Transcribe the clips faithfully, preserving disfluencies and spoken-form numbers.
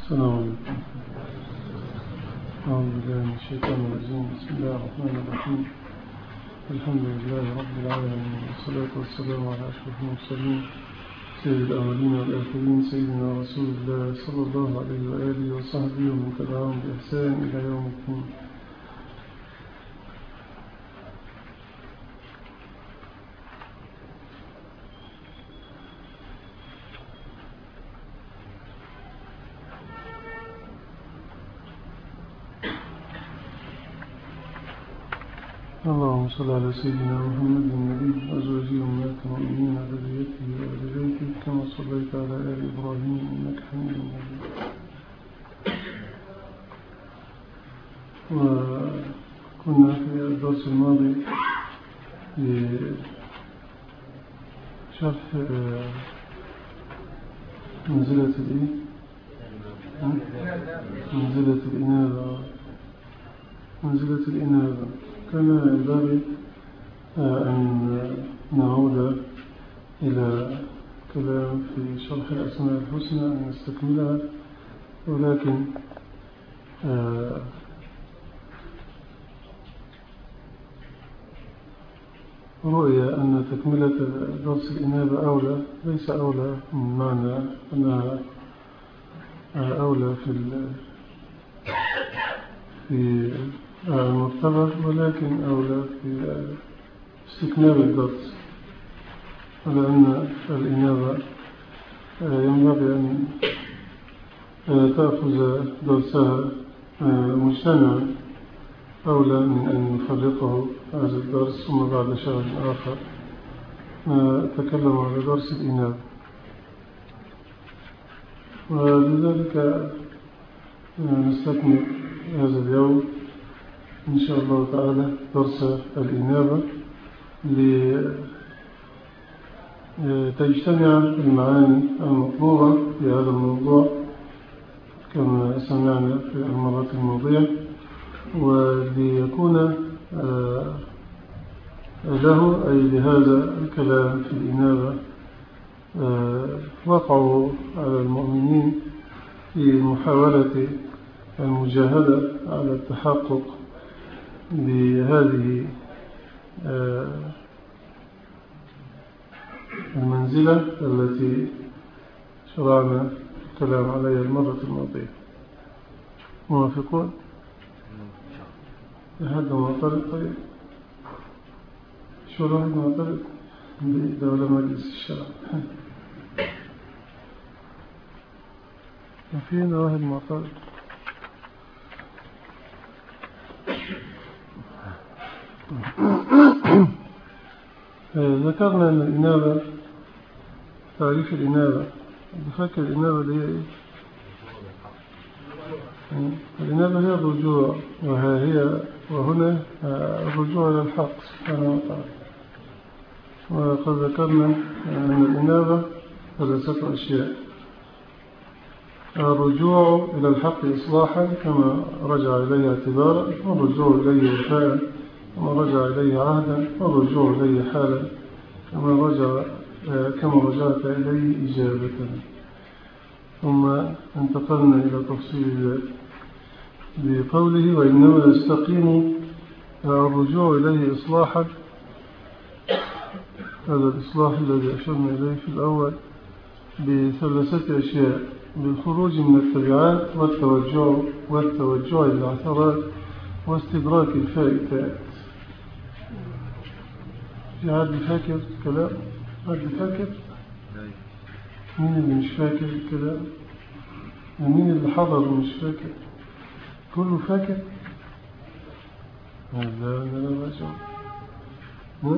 السلام عليكم. أعوذ بالله من الشيطان الرجيم. بسم الله الرحمن الرحيم. الحمد لله رب العالمين، والصلاة والسلام على أشرف المرسلين سيد الأولين والآخرين سيدنا رسول الله صلى الله عليه وآله وصحبه ومن تبعهم بإحسان إلى يوم الدين. اللهم صل على سيدنا محمد النبي وأزواجه أمهات المؤمنين وذريته وآل بيته كما صليت على آل إبراهيم إنك حميد مجيد. وكنا في الدرس الماضي بشرح منزلة الإيه؟ منزلة الإنابة منزلة الإنابة كان ينبغي أن نعود إلى كلام في شرح الأسماء الحسنى أن نستكملها، ولكن رؤية أن تكملة درس الإنابة أولى، ليس أولى من معنى أنها أولى في في المرتبط، ولكن أولى في استكمال الدرس، ولأن الإنابة ينبغي أن تأخذ درسها مجتمعا أولى من أن نفرقه هذا الدرس ثم بعد شهر آخر نتكلم على درس الإنابة. ولذلك نستكمل هذا اليوم إن شاء الله تعالى درس الإنابة لتجتمع المعاني المطلوبة في هذا الموضوع كما سمعنا في المرات الماضية، وليكون له أي لهذا الكلام في الإنابة وقعوا على المؤمنين في محاولة المجاهدة على التحقق بهذه المنزلة التي شرعنا الكلام عليها المرة الماضية. موافقون؟ لحد معترض؟ طيب شو الواحد معترض بدولة مجلس الشرع؟ فين واحد معترض؟ ذكرنا أن الإنابة، تعريف الإنابة، بفكر الإنابة اللي هي إيه؟ الإنابة هي الرجوع، وهي وهنا الرجوع إلى الحق سبحانه وتعالى. وقد ذكرنا أن الإنابة ثلاثة أشياء: الرجوع إلى الحق إصلاحا كما رجع إليه اعتبارا، والرجوع إليه وفاء كما رجع إليه عهدا، والرجوع إليه حالا كما رجع كما رجعت إليه إجابة. ثم انتقلنا إلى تفصيل ذلك بقوله: وإنما يستقيم الرجوع إليه إصلاحا. هذا الإصلاح الذي أشرنا إليه في الأول بثلاثة أشياء: بالخروج من التبعات، والتوجع والتوجع العثرات، واستدراك الفائتات. في عاد فاكر كلام؟ عاد فاكر؟ مين اللي مش فاكر الكلام؟ ومين اللي حضر ومش فاكر؟ كله فاكر؟ هذا أنا لا بشعر.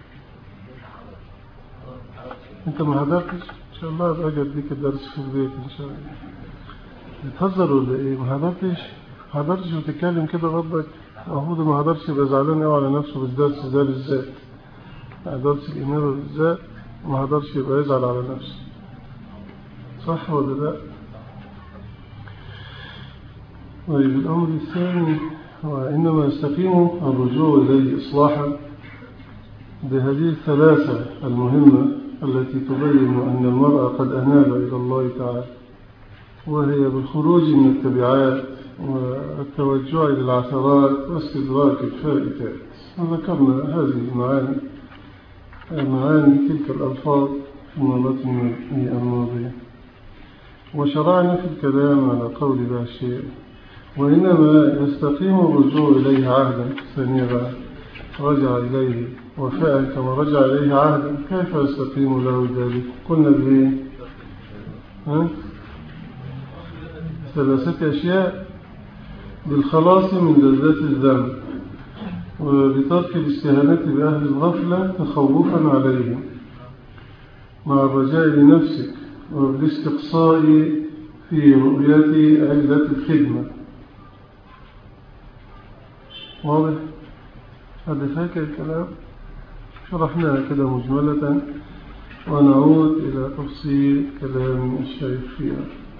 أنت ما حضرتش؟ إن شاء الله أبقى أجد لك الدرس في البيت إن شاء الله. بتهزر ولا إيه؟ ما حضرتش؟ ما حضرتش وتتكلم كده ربك؟ المفروض ما حضرش يبقى زعلان قوي على نفسه بالدرس ده بالذات، درس الإنابة بالذات، ما حضرش يبقى يزعل على نفسه. صح ولا لا؟ طيب الأمر الثاني: وإنما يستقيم الرجوع إليه إصلاحا بهذه الثلاثة المهمة التي تبين أن المرأة قد أناب إلى الله تعالى. وهي بالخروج من التبعات والتوجع إلى العثرات واستدراك الفائتات. وذكرنا هذه المعاني معاني تلك الألفاظ في المرة الماضية، وشرعنا في الكلام على قول باشير: وإنما يستقيم الرجوع إليه عهدا. ثانية رجع إليه وفاء كما رجع إليه عهدا، كيف يستقيم له ذلك؟ قلنا بإيه؟ ثلاثة أشياء: بالخلاص من لذات الذنب، وبترك الاستهانة بأهل الغفلة تخوفا عليهم، مع الرجاء لنفسك، وبالاستقصاء في رؤية علة الخدمة. واضح؟ هذا فاكر الكلام؟ شرحناها كده مجملة، ونعود إلى تفصيل كلام الشيخ فيها.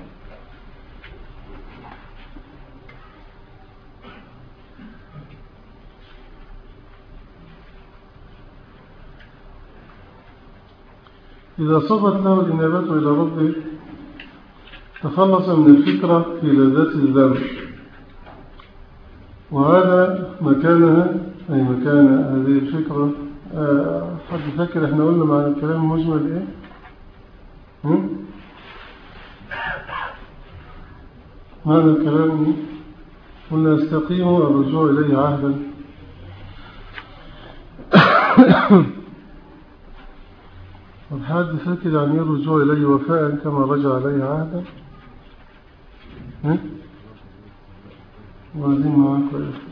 إذا صفت له الإنابة إلى ربه تخلص من الفكرة في لذات الذنب، وهذا مكانها أي مكان هذه الفكرة. أه حد فاكر احنا قلنا معنى الكلام المجمل ايه؟ هم؟ معنى الكلام قلنا يستقيم الرجوع إليه عهدا. حد فاكر عن الرجوع إليه وفاء كما رجع إليه عهدا؟ وعايزين معاك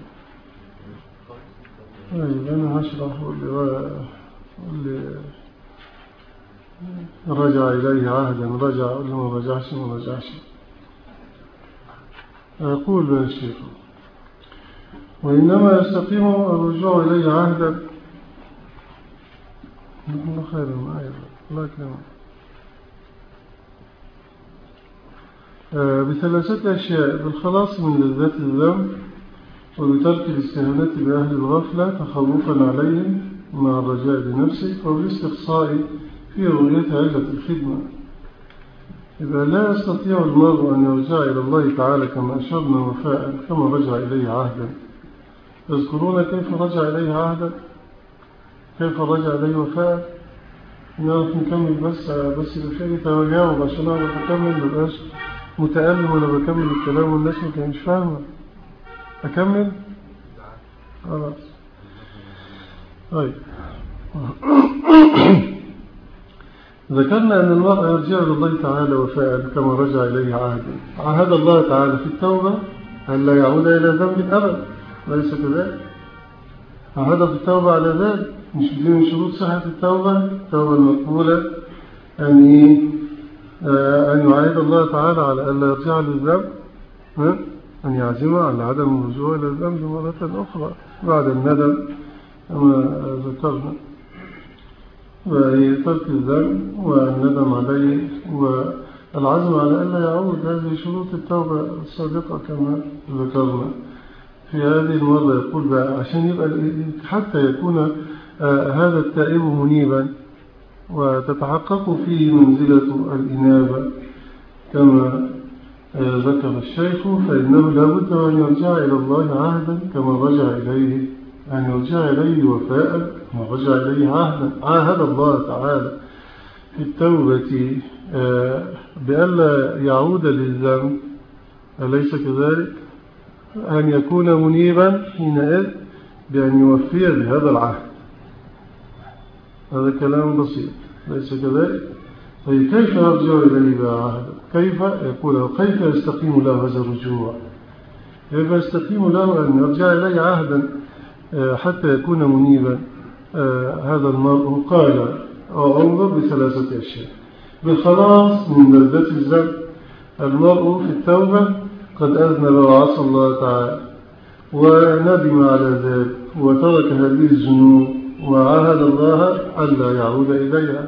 طيب أنا هشرح واللي رجع إليه عهدا رجع، واللي ما رجعش ما رجعش. أقول بها الشيخ: وإنما يستقيم الرجوع إليه عهدا. الله خير معايا الله يكرمك. بثلاثة أشياء: بالخلاص من لذات الذنب، وبترك الاستهانة بأهل الغفلة تخوفا عليهم، مع الرجاء لنفسك، وبالاستقصاء في رؤية علة الخدمة. إذا لا يستطيع المرء أن يرجع إلى الله تعالى كما أشرنا وفاء كما رجع إليه عهدا. تذكرون كيف رجع إليه عهدا؟ كيف رجع إليه وفاء؟ نعرف نكمل بس بس الخير تجاوب عشان أعرف أكمل، مبقاش متألم وأنا بكمل الكلام والناس ما كانش فاهمة. أكمل؟ خلاص. طيب. ذكرنا أن المرء يرجع إلى الله تعالى وفاء كما رجع إليه عهدا. عهد الله تعالى في التوبة أن لا يعود إلى ذنب أبدا، ليس كذلك؟ عهد في التوبة على ذلك. مش دي من شروط صحة التوبة، التوبة المقبولة أن أن يعاهد الله تعالى على أن لا يرجع للذنب، أن يعزم على عدم الرجوع إلى الذنب مرة أخرى بعد الندم كما ذكرنا، وهي ترك الذنب والندم عليه والعزم على أن لا يعود. هذه شروط التوبة الصادقة كما ذكرنا. في هذه المرة يقول بقى عشان يبقى حتى يكون آه هذا التائب منيبا وتتحقق فيه منزلة الإنابة كما آه ذكر الشيخ، فإنه لابد أن يرجع إلى الله عهدا كما رجع إليه، أن يرجع إليه وفاء كما رجع إليه عهدا. عاهد الله تعالى في التوبة آه بألا يعود للذنب، أليس كذلك؟ أن يكون منيبا حينئذ بأن يوفي بهذا العهد. هذا كلام بسيط، ليس كذلك؟ طيب كيف يرجع إليه بعهد؟ كيف يقول كيف يستقيم له هذا الرجوع؟ كيف يستقيم له أن يرجع إليه عهدا حتى يكون منيبا هذا المرء؟ قال انظر بثلاثة أشياء: بالخلاص من لذات الذنب. المرء في التوبة قد أذنب وعصى الله تعالى وندم على ذلك وترك هذه الذنوب وعاهد الله ألا يعود إليها.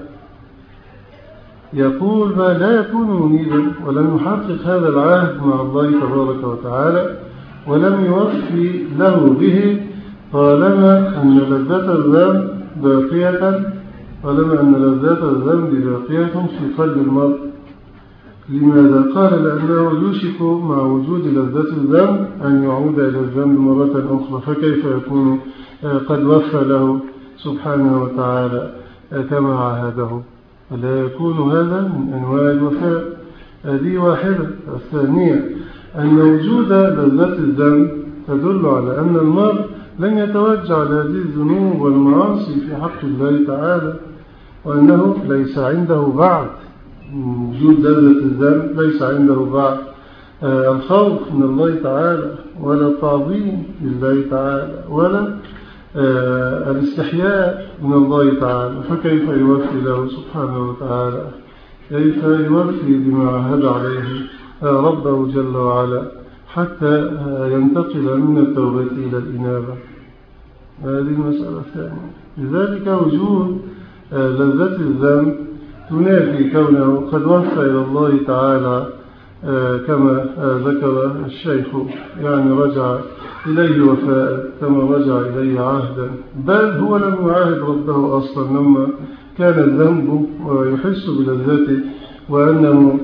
يقول ما لا يكون منيبا ولم يحقق هذا العهد مع الله تبارك وتعالى ولم يوفي له به طالما أن لذة الذنب باقية طالما أن لذة الذنب باقية في قلب المرء. لماذا؟ قال لأنه يوشك مع وجود لذة الذنب أن يعود إلى الذنب مرة أخرى، فكيف يكون قد وفى له سبحانه وتعالى كما عاهده؟ فلا يكون هذا من أنواع الوفاء. هذه واحدة. الثانية أن وجود لذة الذنب تدل على أن المرء لن يتوجع لهذه الذنوب والمعاصي في حق الله تعالى، وأنه ليس عنده بعد وجود لذة الذنب، ليس عنده بعد الخوف من الله تعالى، ولا التعظيم لله تعالى، ولا الاستحياء من الله تعالى. فكيف يوفي له سبحانه وتعالى؟ كيف يوفي بما عهد عليه ربه جل وعلا حتى ينتقل من التوبة إلى الإنابة؟ هذه المسألة الثانية. لذلك وجود لذة الذنب تنافي كونه قد وفى إلى الله تعالى كما ذكر الشيخ، يعني رجع إليه وفاء كما رجع إليه عهدا، بل هو لم يعاهد ربه أصلا لما كان الذنب ويحس بلذته وأنه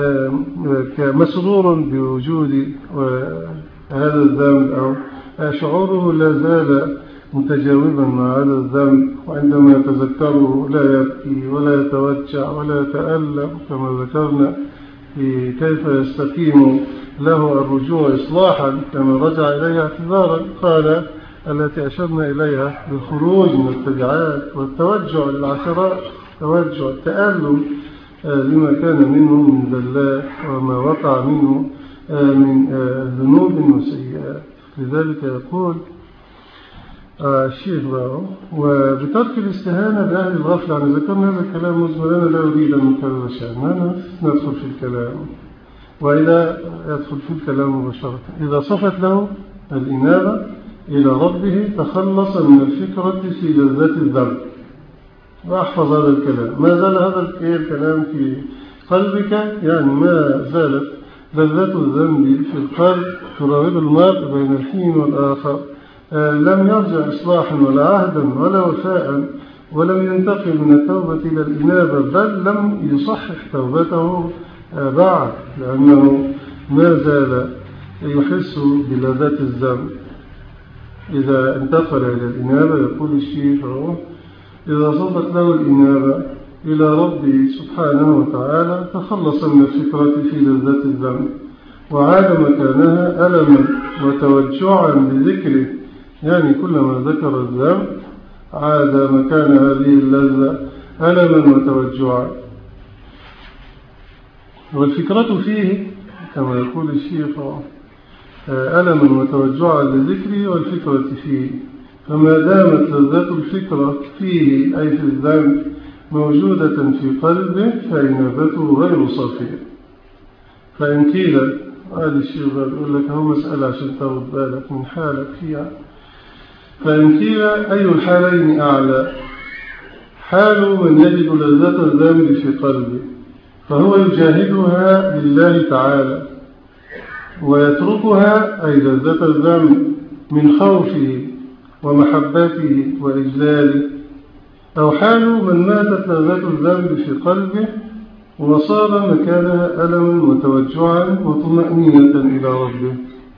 مسرور بوجود هذا الذنب، أو شعوره لا زال متجاوبا مع هذا الذنب، وعندما يتذكره لا يبكي ولا يتوجع ولا يتألم كما ذكرنا في كيف يستقيم له الرجوع إصلاحا كما رجع إليها اعتذارا. قال التي أشرنا إليها بالخروج من التبعات والتوجع للعثرات، توجع التألم لما كان منه من ذلات وما وقع منه من ذنوب وسيئات. لذلك يقول الشيخ له وبترك الاستهانة بأهل الغفلة. يعني ذكرنا هذا الكلام مزمرنا لا أريد أن نكرر شيئا، ندخل في الكلام، وإذا يدخل في الكلام مباشرة إذا صفت له الإنابة إلى ربه تخلص من الفكرة في لذة الذنب. وأحفظ هذا الكلام، ما زال هذا الكلام في قلبك، يعني ما زالت لذة الذنب في القلب تراود المرء بين الحين والآخر، لم يرجع إصلاحا ولا عهدا ولا وفاء، ولم ينتقل من التوبة إلى الإنابة، بل لم يصحح توبته بعد، لأنه ما زال يحس بلذة الذنب. إذا انتقل إلى الإنابة يقول الشيخ إذا صدت له الإنابة إلى ربه سبحانه وتعالى تخلص من الفكرة في لذة الذنب، وعاد مكانها ألما وتوجعا بذكره، يعني كلما ذكر الذنب عاد مكان هذه اللذة ألما وتوجعا. والفكرة فيه كما يقول الشيخ ألما وتوجعا لذكره والفكرة فيه، فما دامت لذة الفكرة فيه أي في الذنب موجودة في قلبه فإنابته غير صافية. فإن قيل هذا الشيخ يقول لك هو مسألة عشان تاخد بالك من حالك فيها. فإن قيل أي الحالين أعلى؟ حال من يجد لذة الذنب في قلبه فهو يجاهدها لله تعالى ويتركها أي لذة الذنب من خوفه ومحبته وإجلاله، أو حال من ماتت لذة الذنب في قلبه وصار مكانها ألما وتوجعا وطمأنينة إلى ربه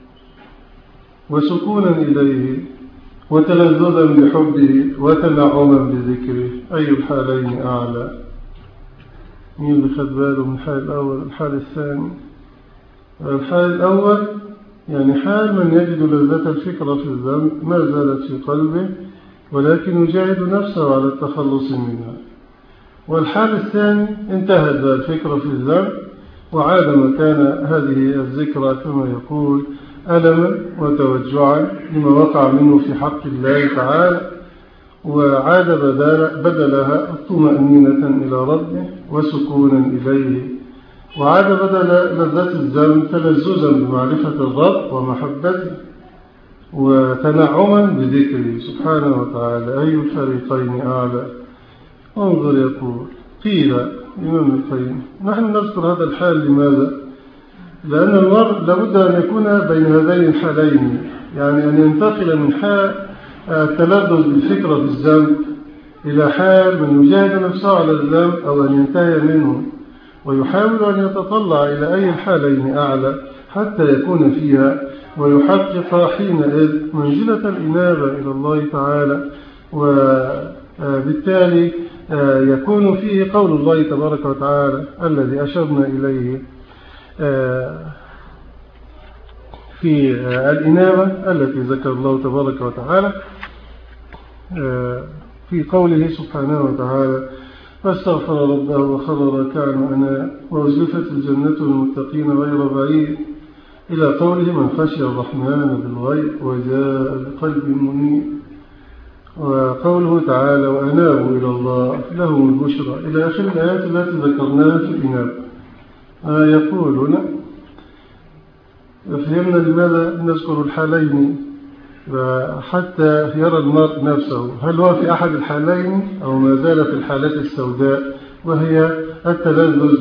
وسكونا إليه وتلذذا بحبه وتنعما بذكره. أي الحالين أعلى؟ مين اللي خد باله من الحال الأول الحال الثاني؟ الحال الأول يعني حال من يجد لذة الفكرة في الذنب ما زالت في قلبه ولكن يجاهد نفسه على التخلص منها. والحال الثاني انتهت الفكرة في الذنب وعاد مكان هذه الذكرى كما يقول ألما وتوجعا لما وقع منه في حق الله تعالى، وعاد بدلها طمأنينة إلى ربه وسكونا إليه، وعاد بدل لذة الذنب تلذذا بمعرفة الرب ومحبته وتنعما بذكره سبحانه وتعالى. أي الفريقين أعلى؟ انظر يقول قيل إمام القيم نحن نذكر هذا الحال لماذا؟ لأن المرء لابد أن يكون بين هذين الحالين، يعني أن ينتقل من حال التلذذ بالفكرة في الذنب إلى حال من يجاهد نفسه على الذنب أو أن ينتهي منه. ويحاول أن يتطلع إلى أي الحالين أعلى حتى يكون فيها، ويحقق حينئذ منزلة الإنابة إلى الله تعالى. وبالتالي يكون فيه قول الله تبارك وتعالى الذي أشرنا إليه في الإنابة التي ذكر الله تبارك وتعالى في قوله سبحانه وتعالى: فاستغفر ربه وخر راكعا وأناب وأزلفت الجنة للمتقين غير بعيد، إلى قوله: من خشي الرحمن بالغيب وجاء بقلب منيب. وقوله تعالى: وأنابوا إلى الله لهم البشرى، إلى آخر الآيات التي ذكرناها في الإنابة. يقولون: فهمنا لماذا نذكر الحالين حتى يرى المرء نفسه هل هو في أحد الحالين أو ما زال في الحالات السوداء، وهي التلذذ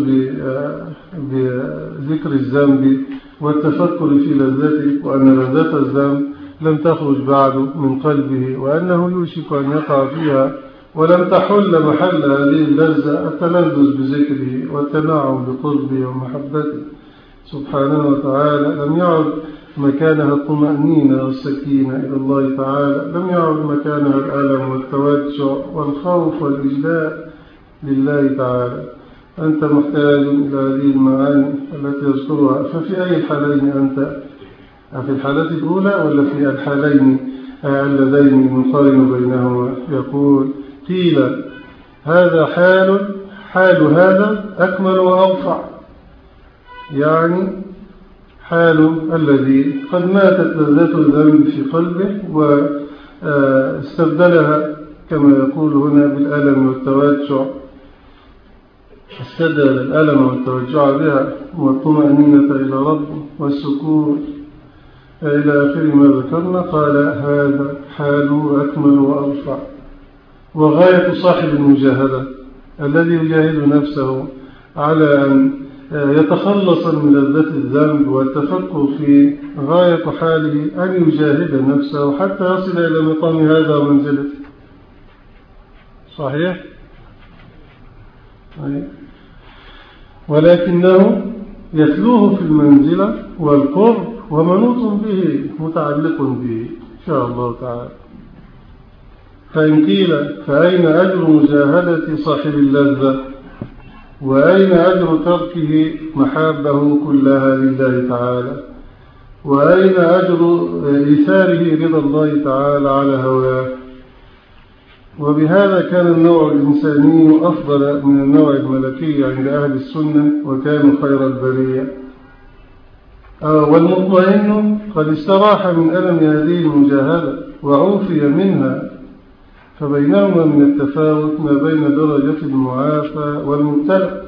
بذكر الذنب والتفكر في لذته، وأن لذة الذنب لم تخرج بعد من قلبه، وأنه يوشك أن يقع فيها ولم تحل محل هذه اللذة التلذذ بذكره والتنعم بقربه ومحبته سبحانه وتعالى. لم يعد مكانها الطمأنينة والسكينة إلى الله تعالى، لم يعد مكانها الألم والتوجع والخوف والإجلاء لله تعالى. أنت محتاج إلى هذه المعاني التي يذكرها. ففي أي الحالين أنت؟ في الحالة الأولى ولا في الحالين اللذين نقارن بينهما؟ يقول: قيل هذا حال حال هذا أكمل وأوفع، يعني حال الذي قد ماتت لذة الذنب في قلبه واستبدلها كما يقول هنا بالألم والتوجع، استبدل الألم والتوجع بها والطمأنينة إلى ربه والسكون إلى آخر ما ذكرنا. قال: هذا حاله أكمل وأرفع. وغاية صاحب المجاهدة الذي يجاهد نفسه على أن يتخلص من لذة الذنب والتفكر في غاية حاله أن يجاهد نفسه حتى يصل إلى مقام هذا ومنزلته. صحيح؟ ولكنه يتلوه في المنزلة والقرب ومنوط به متعلق به إن شاء الله تعالى. فإن قيل: فأين أجر مجاهدة صاحب اللذة؟ وأين أجر تركه محابه كلها لله تعالى؟ وأين أجر إيثاره رضا الله تعالى على هواه؟ وبهذا كان النوع الإنساني أفضل من النوع الملكي عند أهل السنة، وكانوا خير البرية. والمطمئن قد استراح من ألم هذه المجاهدة وعوفي منها، فبينهما من التفاوت ما بين درجة المعافى والمبتلى.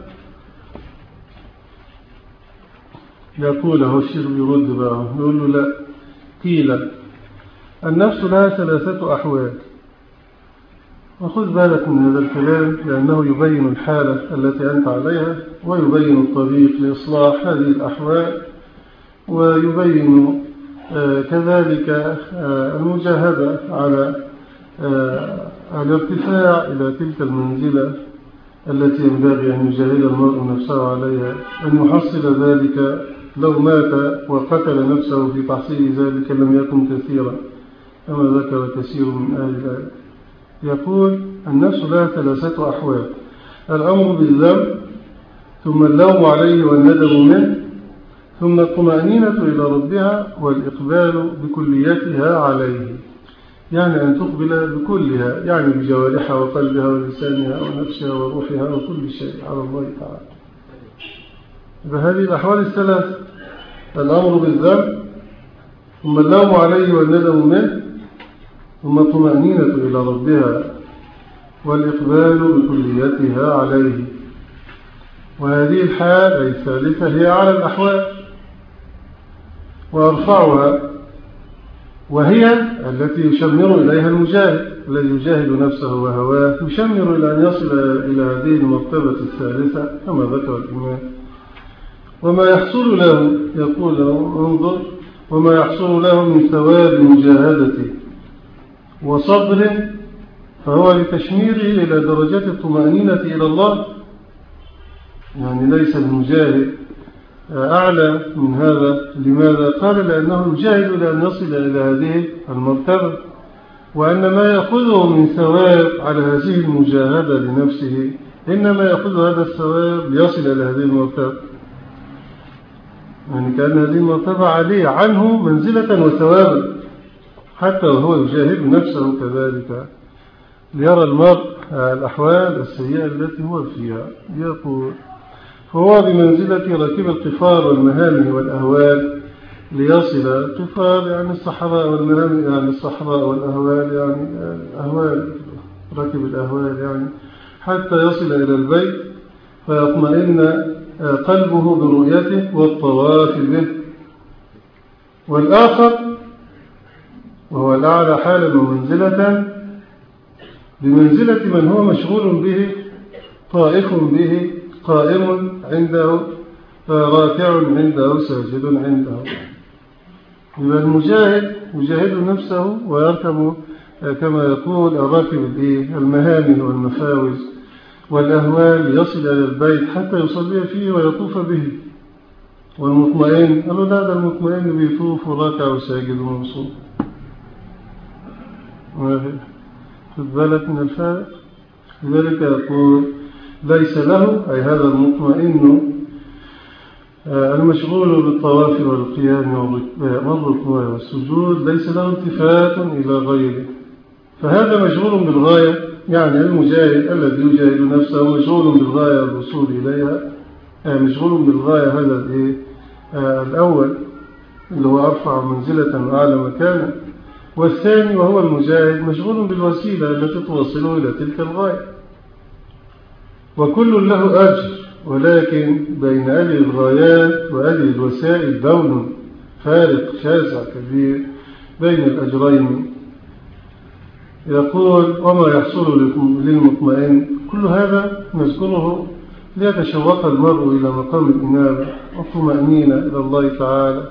يقول هو الشيخ يرد بقى يقول له: لا، قيل النفس لها ثلاثة أحوال. وخذ بالك من هذا الكلام لأنه يبين الحالة التي أنت عليها، ويبين الطريق لإصلاح هذه الأحوال، ويبين كذلك المجاهدة على الارتفاع إلى تلك المنزلة التي ينبغي أن يجاهد المرء نفسه عليها، أن يحصل ذلك لو مات وقتل نفسه في تحصيل ذلك لم يكن كثيرا كما ذكر كثير من أهل العلم. يقول: النفس لها ثلاثة أحوال: الأمر بالذنب، ثم اللوم عليه والندم منه، ثم الطمأنينة إلى ربها والإقبال بكليتها عليه، يعني أن تقبل بكلها، يعني بجوارحها وقلبها ولسانها ونفسها وروحها وكل شيء على الله تعالى. بهذه الأحوال الثلاث: الأمر بالذنب، ثم اللوم عليه والندم منه، ثم الطمأنينة إلى ربها والإقبال بكليتها عليه. وهذه الحال أي الثالثة هي على الأحوال وأرفعها، وهي التي يشمر إليها المجاهد الذي يجاهد نفسه وهواه، يشمر إلى أن يصل إلى هذه المرتبة الثالثة كما ذكر الإمام. وما يحصل له، يقول له: انظر، وما يحصل له من ثواب مجاهدته وصبر فهو لتشميره إلى درجات الطمأنينة إلى الله يعني ليس المجاهد أعلى من هذا. لماذا؟ قال لأنه يجاهد لأن يصل إلى هذه المرتبة، وأن ما يأخذه من ثواب على هذه المجاهدة لنفسه إنما يأخذ هذا الثواب ليصل إلى هذه المرتبة، يعني كأن هذه المرتبة عليه عنه منزلة وثوابا، حتى وهو يجاهد نفسه كذلك ليرى المرء الأحوال السيئة التي هو فيها. يقول فهو بمنزلة راكب القفار والمهام والأهوال ليصل القفار يعني الصحراء والمهام يعني الصحراء والأهوال يعني أهوال راكب الأهوال يعني حتى يصل إلى البيت فيطمئن قلبه برؤيته والطواف به. والآخر وهو الأعلى حالا ومنزلة بمنزلة من هو مشغول به طائف به قائم عنده راكع عنده ساجد عنده. يبقى المجاهد يجاهد نفسه ويركب كما يقول الراكب المهام والمفاوز والأهوال يصل إلى البيت حتى يصلي فيه ويطوف به. والمطمئن قالوا لا، ده المطمئن بيطوف وراكع وساجد ومبسوط. خذ بالك من الفارق. لذلك يقول ليس له أي هذا المطمئن المشغول بالطواف والقيام والركوع والسجود ليس له التفات إلى غيره، فهذا مشغول بالغاية. يعني المجاهد الذي يجاهد نفسه مشغول بالغاية الوصول إليها، مشغول بالغاية هذا الأول اللي هو أرفع منزلة وأعلى مكانا. والثاني وهو المجاهد مشغول بالوسيلة التي توصله إلى تلك الغاية، وكل له أجر، ولكن بين هذه الغايات وهذه الوسائل بون فارق شاسع كبير بين الأجرين. يقول وما يحصل للمطمئن كل هذا نذكره ليتشوق المرء إلى مقام الإنابة والطمأنينة إلى الله تعالى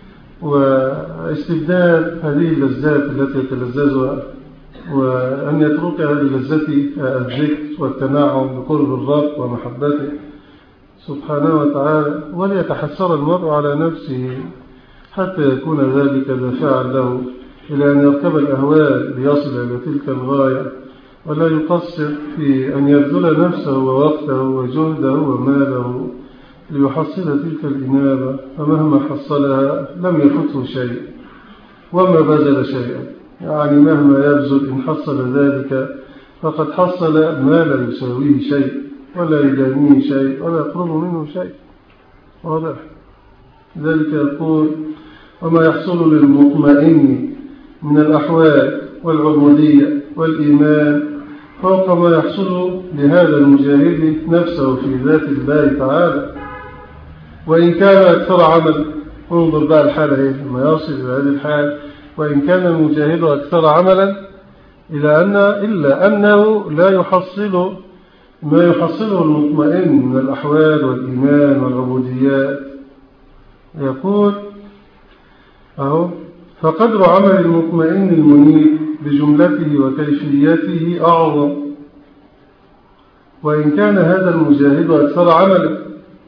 واستبدال هذه اللذات التي يتلذذها، وأن يتركها للذة الذكر والتناعم بقرب الرب ومحبته سبحانه وتعالى، وليتحسر المرء على نفسه حتى يكون ذلك دافعا له إلى أن يركب الأهوال ليصل إلى تلك الغاية، ولا يقصر في أن يبذل نفسه ووقته وجهده وماله ليحصل تلك الإنابة، فمهما حصلها لم يفته شيء وما بذل شيئا. يعني مهما يبذل إن حصل ذلك فقد حصل ما لا يساويه شيء ولا يدانيه شيء ولا يقرب منه شيء. واضح؟ ذلك يقول وما يحصل للمطمئن من الأحوال والعبودية والإيمان فوق ما يحصل لهذا المجاهد نفسه في ذات الله تعالى، وإن كان أكثر عمل. انظر بقى الحالة هي لما يصل إلى هذه الحال، وإن كان المجاهد أكثر عملا إلى أن إلا أنه لا يحصل ما يحصله المطمئن من الأحوال والإيمان والعبوديات. يقول أهو فقدر عمل المطمئن المنيب بجملته وكيفيته أعظم، وإن كان هذا المجاهد أكثر عملا،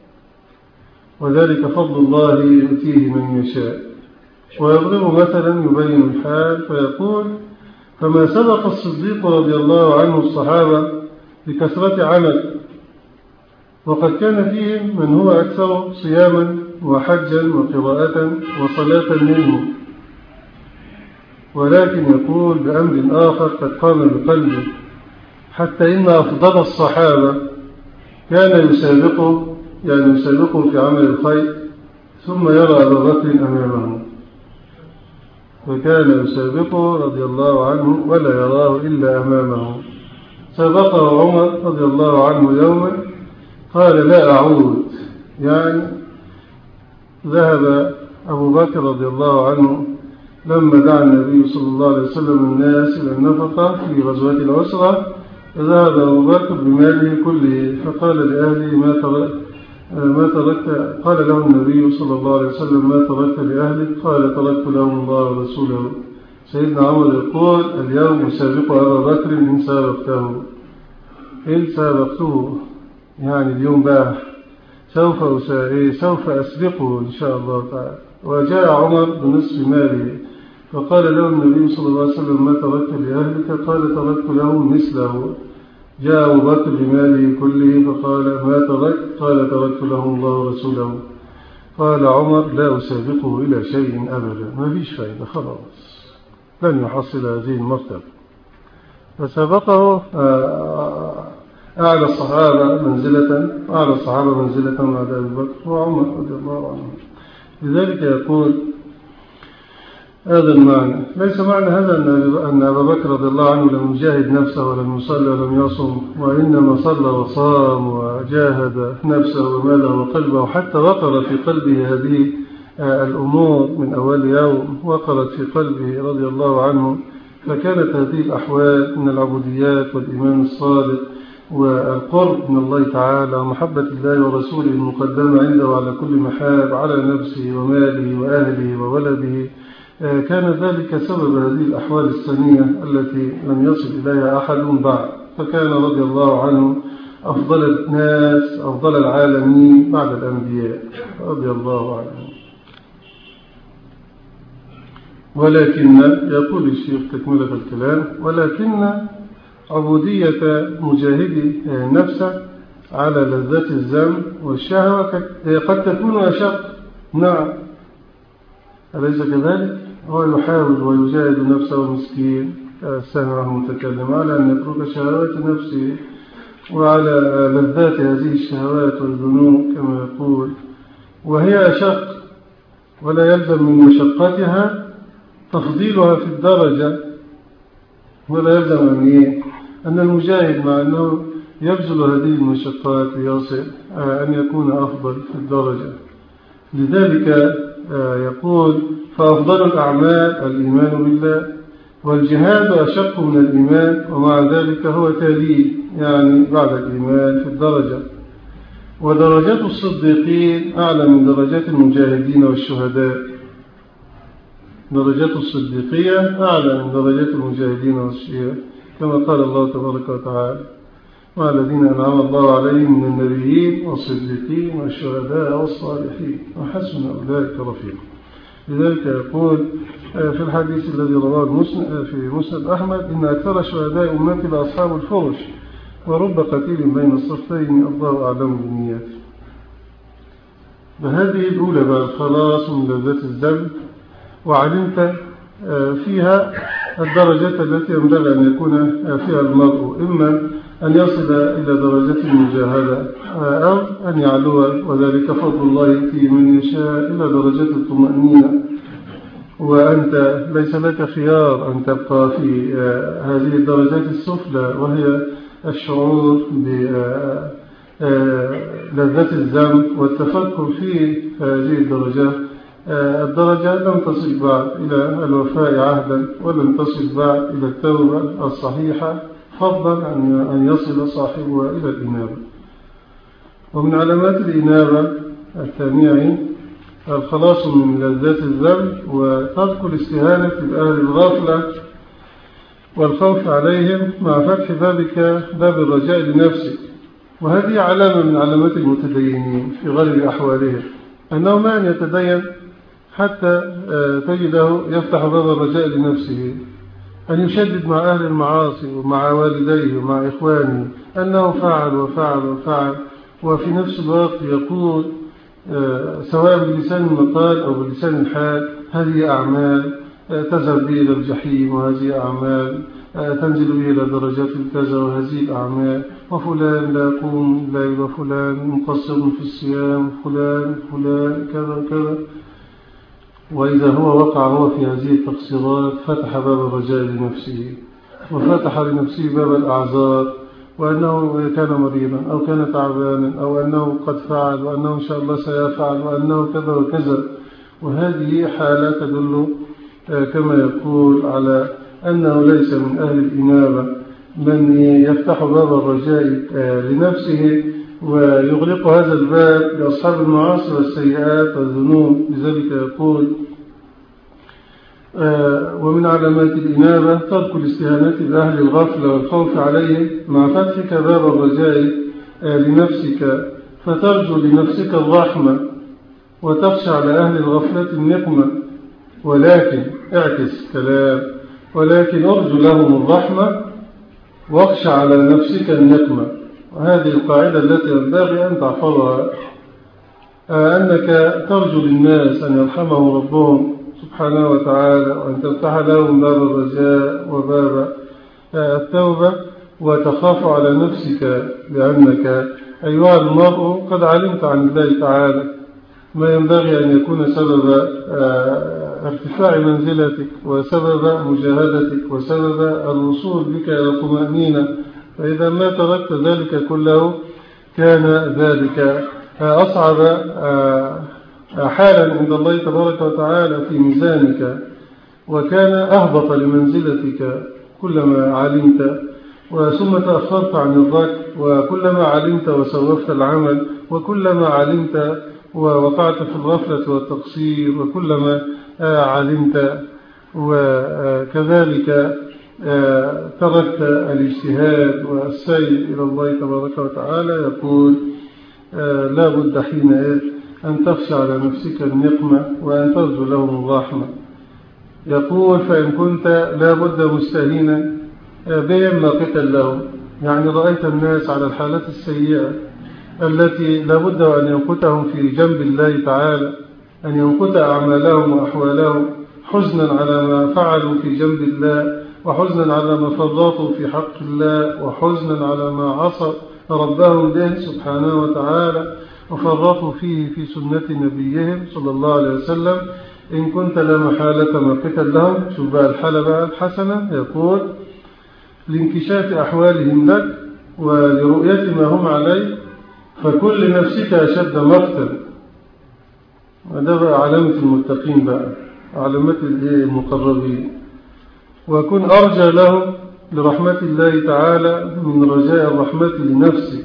وذلك فضل الله يؤتيه من يشاء. ويضرب مثلا يبين الحال فيقول فما سبق الصديق رضي الله عنه الصحابة بكثرة عمل، وقد كان فيهم من هو أكثر صياما وحجا وقراءة وصلاة منه، ولكن يقول بأمر آخر قد قام بقلبه، حتى إن أفضل الصحابة كان يسابقه يعني يسابقه في عمل الخير ثم يرى أبا بكر أمامه، وكان يسابقه رضي الله عنه ولا يراه إلا أمامه. سبقه عمر رضي الله عنه يوما قال لا أعود، يعني ذهب أبو بكر رضي الله عنه لما دعا النبي صلى الله عليه وسلم الناس إلى النفقة في غزوة العسرة، ذهب أبو بكر بماله كله فقال لأهله ما تركت ما تركت قال له النبي صلى الله عليه وسلم ما تركت لأهلك؟ قال تركت لهم الله ورسوله. سيدنا عمر يقول اليوم يسابق أبا بكر إن سابقته إن سابقته، يعني اليوم بقى سوف سوف أسبقه إن شاء الله تعالى. وجاء عمر بنصف ماله فقال له النبي صلى الله عليه وسلم ما تركت لأهلك؟ قال تركت لهم مثله. جاء أبو بكر بماله كله فقال ما تركت؟ قال تركت لهم الله ورسوله. قال عمر لا أسابقه إلى شيء أبدا، ما فيش فايدة، خلاص لن يحصل هذه المرتبة. فسبقه أعلى الصحابة منزلة أعلى الصحابة منزلة بعد أبي بكر وعمر رضي الله عنه. لذلك يقول هذا المعنى. ليس معنى هذا أن أبا بكر رضي الله عنه لم يجاهد نفسه ولم يصلي ولم يصم، وإنما صلى وصام وجاهد نفسه وماله وقلبه، حتى وقر في قلبه هذه الأمور من أول يوم، وقرت في قلبه رضي الله عنه. فكانت هذه الأحوال من العبوديات والإيمان الصادق والقرب من الله تعالى ومحبة الله ورسوله المقدمة عنده على كل محاب على نفسه وماله وأهله وولده. كان ذلك سبب هذه الأحوال السنية التي لم يصل إليها أحد بعد. فكان رضي الله عنه أفضل الناس أفضل العالمين بعد الأنبياء رضي الله عنه. ولكن يقول الشيخ تكملة الكلام ولكن عبودية مجاهدي نفسه على لذات الذنب والشهوة قد تكون أشق. نعم أليس كذلك؟ هو يحاول ويجاهد نفسه مسكين سامعه متكلم على أن يترك شهوات نفسه وعلى لذات هذه الشهوات والذنوب كما يقول، وهي أشق، ولا يلزم من مشقتها تفضيلها في الدرجة، ولا يلزم أن أن المجاهد مع أنه يبذل هذه المشقات ليصل أن يكون أفضل في الدرجة. لذلك يقول فأفضل الأعمال الإيمان بالله، والجهاد أشق من الإيمان، ومع ذلك هو تالي يعني بعد الإيمان في الدرجة. ودرجات الصديقين أعلى من درجات المجاهدين والشهداء. درجات الصديقية أعلى من درجات المجاهدين والشهداء كما قال الله تبارك وتعالى مع الذين أنعم الله عليهم من النبيين والصديقين والشهداء والصالحين وحسن أولئك رفيقا. لذلك يقول في الحديث الذي رواه في مسند أحمد إن أكثر شهداء أمتي لأصحاب الفرش، ورب قتيل بين الصفين الله أعلم بنياته. فهذه الأولى بقى خلاص من لذات الذنب، وعلمت فيها الدرجات التي ينبغي أن يكون فيها المرء، إما أن يصل إلى درجة المجاهدة أو أن يعلو، وذلك فضل الله يأتي من يشاء، إلى درجة الطمأنينة. وأنت ليس لك خيار أن تبقى في هذه الدرجات السفلى، وهي الشعور بلذة الذنب والتفكر في هذه الدرجات. الدرجة لم تصل بعد إلى الوفاء عهدا، ولم تصل بعد إلى التوبة الصحيحة، فضلا أن يصل صاحبها إلى الإنابة. ومن علامات الإنابة الثانية الخلاص من لذات الذنب وترك الاستهانة بأهل الغفلة والخوف عليهم مع فتح بابك باب الرجاء لنفسك. وهذه علامة من علامات المتدينين في غالب أحوالهم، أنه ما أن يتدين حتى تجده يفتح باب الرجاء لنفسه، أن يشدد مع أهل المعاصي ومع والديه ومع إخوانه أنه فعل وفعل وفعل، وفي نفس الوقت يقول سواء بلسان المقال أو بلسان الحال هذه أعمال تذهب به إلى الجحيم، وهذه أعمال تنزل به إلى درجات الكذا، وهذه الأعمال وفلان لا يقوم لا، وفلان مقصر في الصيام، فلان فلان كذا كذا. وإذا هو وقع هو في هذه التقصيرات فتح باب الرجاء لنفسه، وفتح لنفسه باب الأعذار، وأنه كان مريضا أو كان تعبانا أو أنه قد فعل وأنه إن شاء الله سيفعل وأنه كذا وكذا. وهذه حالة تدل كما يقول على أنه ليس من أهل الإنابة من يفتح باب الرجاء لنفسه ويغلق هذا الباب لأصحاب المعاصي والسيئات والذنوب. لذلك يقول ومن علامات الإنابة ترك الاستهانة بأهل الغفلة والخوف عليهم مع فتحك باب الرجاء لنفسك فترجو لنفسك الرحمة وتخشى على أهل الغفلة النقمة، ولكن اعكس كلام، ولكن أرجو لهم الرحمة واخشى على نفسك النقمة. وهذه القاعدة التي ينبغي أن تحفظها، أنك ترجو للناس أن يرحمهم ربهم سبحانه وتعالى، وأن تفتح لهم باب الرجاء وباب التوبة، وتخاف على نفسك لأنك أيها المرء قد علمت عن الله تعالى ما ينبغي أن يكون سبب ارتفاع منزلتك وسبب مجاهدتك وسبب الوصول بك إلى الطمأنينة. فإذا ما تركت ذلك كله كان ذلك أصعب حالا عند الله تبارك وتعالى في ميزانك، وكان أهبط لمنزلتك كلما علمت وثم تأخرت عن الركب، وكلما علمت وسوفت العمل، وكلما علمت ووقعت في الغفلة والتقصير، وكلما علمت وكذلك تركت الاجتهاد والسير إلى الله تبارك وتعالى. يقول لا بد حينئذ أن تخشى على نفسك النقمة وأن ترجو لهم الرحمة. يقول فإن كنت لا بد مستهينا بهم ناقتا لهم، يعني رأيت الناس على الحالات السيئة التي لا بد أن ينقتهم في جنب الله تعالى، أن ينقت أعمالهم وأحوالهم حزنا على ما فعلوا في جنب الله، وحزنا على ما فرطوا في حق الله، وحزنا على ما عصوا ربهم به سبحانه وتعالى وفرطوا فيه في سنة نبيهم صلى الله عليه وسلم. إن كنت لا محالة ناقتا لهم، شوف بقى الحالة بقى الحسنة، يقول لانكشاف أحوالهم لك ولرؤية ما هم عليه، فكل نفسك أشد مقتا. وده بقى علامة المتقين بقى، علامات المقربين. وكن أرجى لهم لرحمة الله تعالى من رجاء الرحمة لنفسك.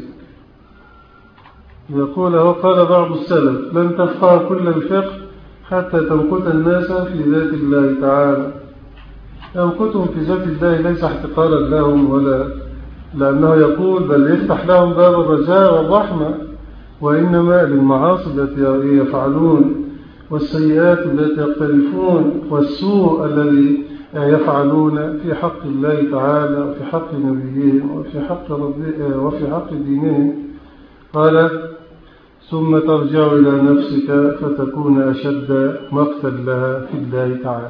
يقول هو قال بعض السلف لن تفقه كل الفقه حتى تنقت الناس في ذات الله تعالى. ينقتهم في ذات الله ليس احتقارا لهم، ولا لأنه يقول بل يفتح لهم باب الرجاء والرحمة، وإنما للمعاصي التي يفعلون والسيئات التي يقترفون والسوء الذي يفعلون في حق الله تعالى وفي حق نبيهم وفي حق, وفي حق دينهم. قال ثم ترجع إلى نفسك فتكون أشد مقتا لها في الله تعالى،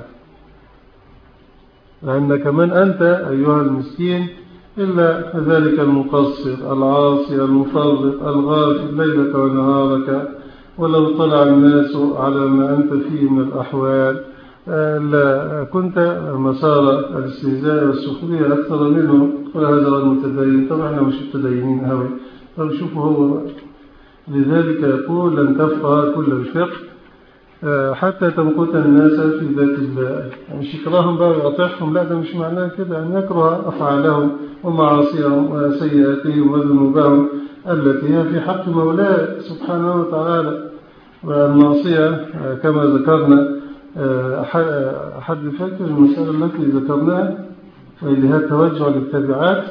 لأنك من أنت أيها المسكين إلا ذلك المقصر العاصي المفرط الغافل ليلك ونهارك، ولو طلع الناس على ما أنت فيه من الأحوال لا كنت مسار الاستهزاء والسخرية أكثر منه. وهذا المتدين طبعا احنا مش متدينين هوي، طب شوفوا هو. لذلك يقول لن تفقه كل الفقه حتى تنقت الناس في ذات الله، مش يكرههم بقى ويقطعهم، لا ده مش معناه كده، أن يكره أفعالهم ومعاصيهم وسيئاتهم وذنوبهم التي هي في حق مولاه سبحانه وتعالى. والمعصية كما ذكرنا أحد فاكر المسألة التي ذكرناها اللي هي التوجه للتبعات،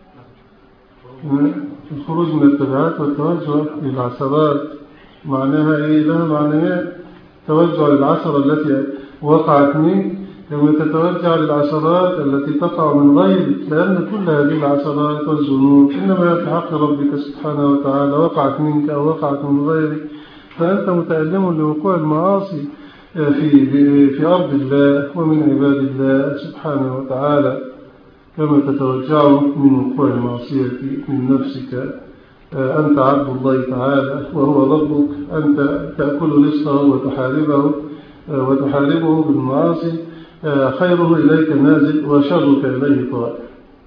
الخروج من التبعات والتوجه للعثرات. معناها إيه؟ لها معناها توجه للعثرة التي وقعت منك كما تتوجه للعثرات التي تقع من غيرك، لأن كل هذه العثرات والذنوب إنما في حق ربك سبحانه وتعالى وقعت منك أو وقعت من غيرك، فأنت متألم لوقوع المعاصي في في أرض الله ومن عباد الله سبحانه وتعالى، كما تتوجع من وقوع المعصية من نفسك. أنت عبد الله تعالى وهو ربك، أنت تأكل رزقه وتحاربه وتحاربه بالمعاصي، خيره إليك نازل وشرك إليه طائر.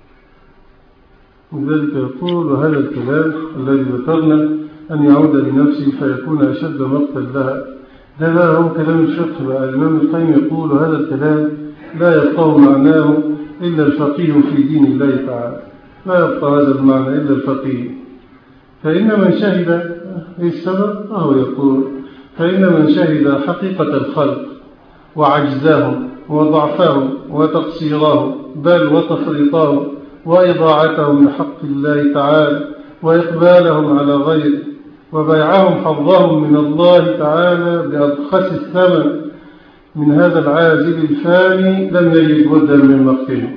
لذلك يقول وهذا الكلام الذي ذكرنا أن يعود لنفسه فيكون أشد مقتا لها. ده بقى هو كلام الفقه بقى. الإمام القيم يقول هذا الكلام لا يفقه معناه إلا الفقيه في دين الله تعالى، لا يبقى هذا المعنى إلا الفقيه. فإن من شهد إيه السبب؟ أهو يقول فإن من شهد حقيقة الخلق وعجزهم وضعفهم وتقصيرهم بل وتفريطهم وإضاعتهم لحق الله تعالى وإقبالهم على غيره وبيعهم حظهم من الله تعالى بأرخص الثمن من هذا العازل الفاني لم يجد بدا من مقته،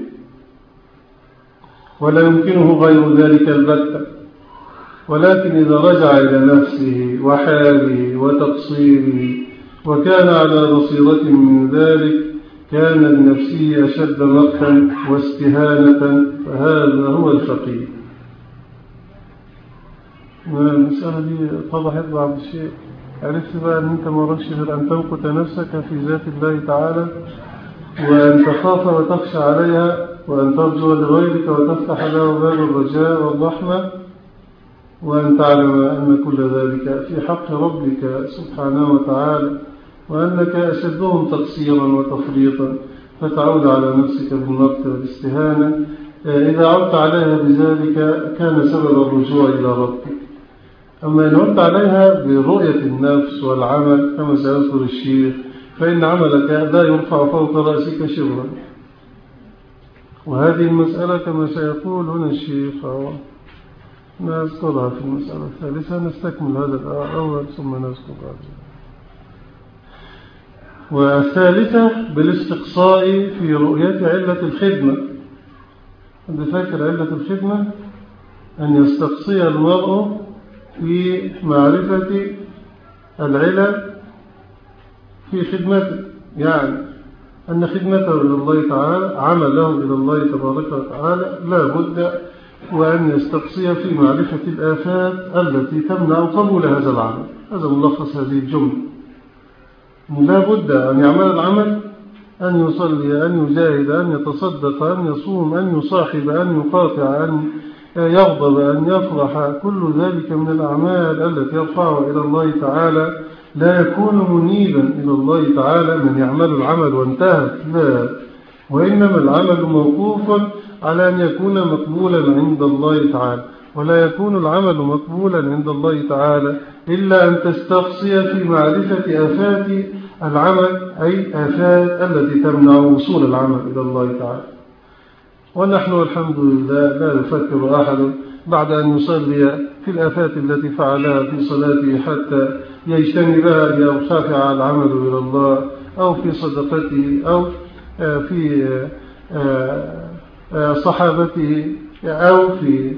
ولا يمكنه غير ذلك البتة. ولكن إذا رجع إلى نفسه وحاله وتقصيره وكان على بصيرة من ذلك كان النفسي أشد مقتا واستهانة، فهذا هو الفقيه. المسألة دي طبعا بعض الشيء عرفت بقى أن أنت ما رأيش غير أن تمقت نفسك في ذات الله تعالى، وأن تخاف وتخشى عليها، وأن ترجو لغيرك وتفتح له باب الرجاء والرحمة، وأن تعلم أن كل ذلك في حق ربك سبحانه وتعالى، وأنك أشدهم تقصيرا وتفريطا، فتعود على نفسك بالنقد والاستهانة. إذا عدت عليها بذلك كان سبب الرجوع إلى ربك. أما إن عدت عليها برؤية النفس والعمل كما سيذكر الشيخ فإن عملك لا يرفع فوق رأسك شبرا. وهذه المسألة كما سيقول هنا الشيخ نذكرها في المسألة الثالثة، نستكمل هذا الأول ثم نذكر هذا. والثالثة بالاستقصاء في رؤية علة الخدمة. أنت فاكر علة الخدمة؟ أن يستقصي المرء في معرفة العلة في خدمته، يعني أن خدمته إلى الله تعالى عمله إلى الله تبارك وتعالى لا بد وأن يستقصي في معرفة الآفات التي تمنع قبول هذا العمل. هذا ملخص هذه الجملة. لا بد أن يعمل العمل، أن يصلي، أن يجاهد، أن يتصدق، أن يصوم، أن يصاحب، أن يقاطع، أن يغضب، أن يفرح، كل ذلك من الأعمال التي يرفعها إلى الله تعالى. لا يكون منيبا إلى الله تعالى من يعمل العمل وانتهت، لا، وإنما العمل موقوف على أن يكون مقبولا عند الله تعالى، ولا يكون العمل مقبولا عند الله تعالى إلا أن تستقصي في معرفة آفات العمل، أي آفات التي تمنع وصول العمل إلى الله تعالى. ونحن والحمد لله لا يفكر أحد بعد أن يصلي في الآفات التي فعلها في صلاته حتى يجتنبها ليرفع العمل إلى الله، أو في صدقته، أو في صحابته، أو في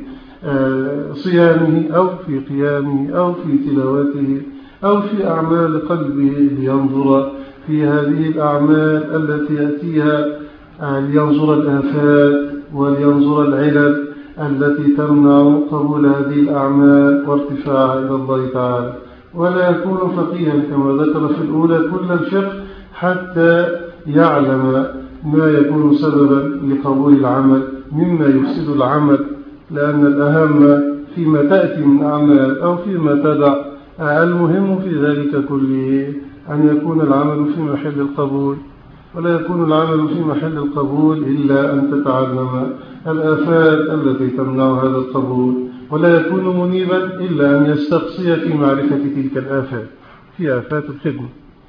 صيامه، أو في قيامه، أو في تلاوته، أو في أعمال قلبه، لينظر في هذه الأعمال التي يأتيها، لينظر الآفات ولينظر العلل التي تمنع قبول هذه الأعمال وارتفاعها إلى الله تعالى. ولا يكون فقيها كما ذكر في الأولى كل الفقه حتى يعلم ما يكون سببا لقبول العمل مما يفسد العمل، لأن الأهم فيما تأتي من أعمال أو فيما تدع، المهم في ذلك كله أن يكون العمل في محل القبول. ولا يكون العمل في محل القبول إلا أن تتعلم الآفات التي تمنع هذا القبول. ولا يكون منيبا إلا أن يستقصي في معرفة تلك الآفات، في آفات الخدمة.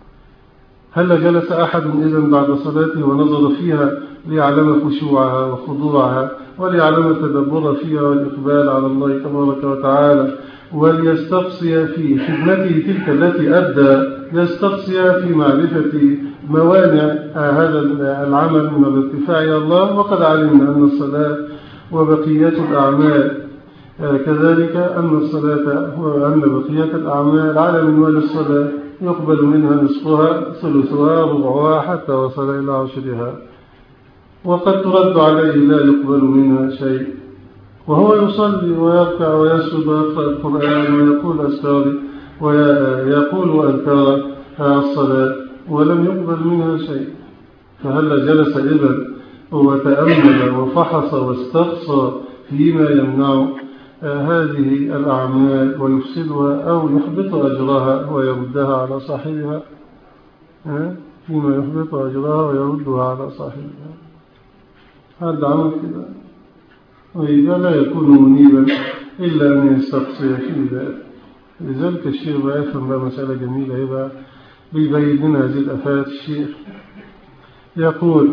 هل جلس أحد إذن بعد صلاته ونظر فيها ليعلم خشوعها وخضوعها، وليعلم تدبر فيها والإقبال على الله تبارك وتعالى، وليستقصي في خدمته تلك التي أبدى، يستقصي في معرفة موانع هذا العمل من الارتفاع إلى الله. وقد علمنا أن الصلاة وبقية الأعمال كذلك، أن الصلاة وأن بقية الأعمال على منوال الصلاة يقبل منها نصفها، ثلثها، ربعها، حتى وصل إلى عشرها، وقد ترد عليه لا يقبل منها شيء، وهو يصلي ويركع ويسجد ويقرأ القرآن ويقول أذكار ويقول أذكار الصلاة ولم يقبل منها شيء. فهل جلس إذن وتأمل وفحص واستقصى فيما يمنع هذه الأعمال ويفسدها أو يحبط أجرها ويردها على صاحبها؟ فيما يحبط أجرها ويردها على صاحبها، هذا عمل كده. وإذا لا يكون منيبا إلا أن يستقصي في ذلك. لذلك الشيخ بقى يفهم بقى مسألة جميلة، يبقى بيبين لنا هذه الأفات. الشيخ يقول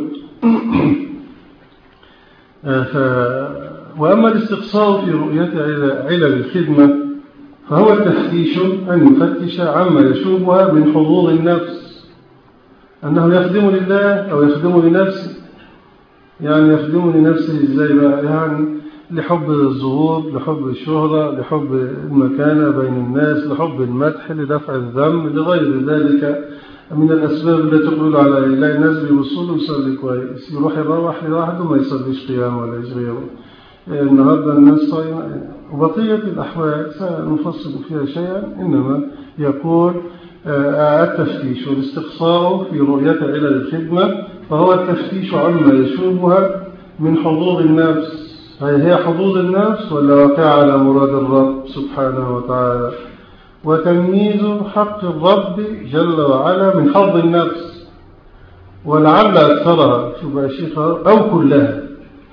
ف... وأما الاستقصاء في رؤية علل الخدمة فهو التفتيش أن يفتش عما يشوبها من حظوظ النفس، أنه يخدم لله أو يخدم لنفسه. يعني يخدم لنفسه إزاي بقى؟ يعني لحب الظهور، لحب الشهرة، لحب المكانة بين الناس، لحب المدح، لدفع الذم، لغير ذلك من الأسباب التي تقول على إله. الناس بيبصوا له يصلي كويس، يروح يروح لوحده ما يصليش قيام ولا يشغله. النهارده الناس صايمة. وبقية الأحوال سنفصل فيها شيئا، إنما يقول التفتيش والاستقصاء في رؤية علل الخدمة، فهو التفتيش عما يشوبها من حظوظ النفس. هي حظوظ النفس ولا واقع على مراد الرب سبحانه وتعالى، وتمييز حق الرب جل وعلا من حظ النفس، ولعل أكثرها شو شيخها أو كلها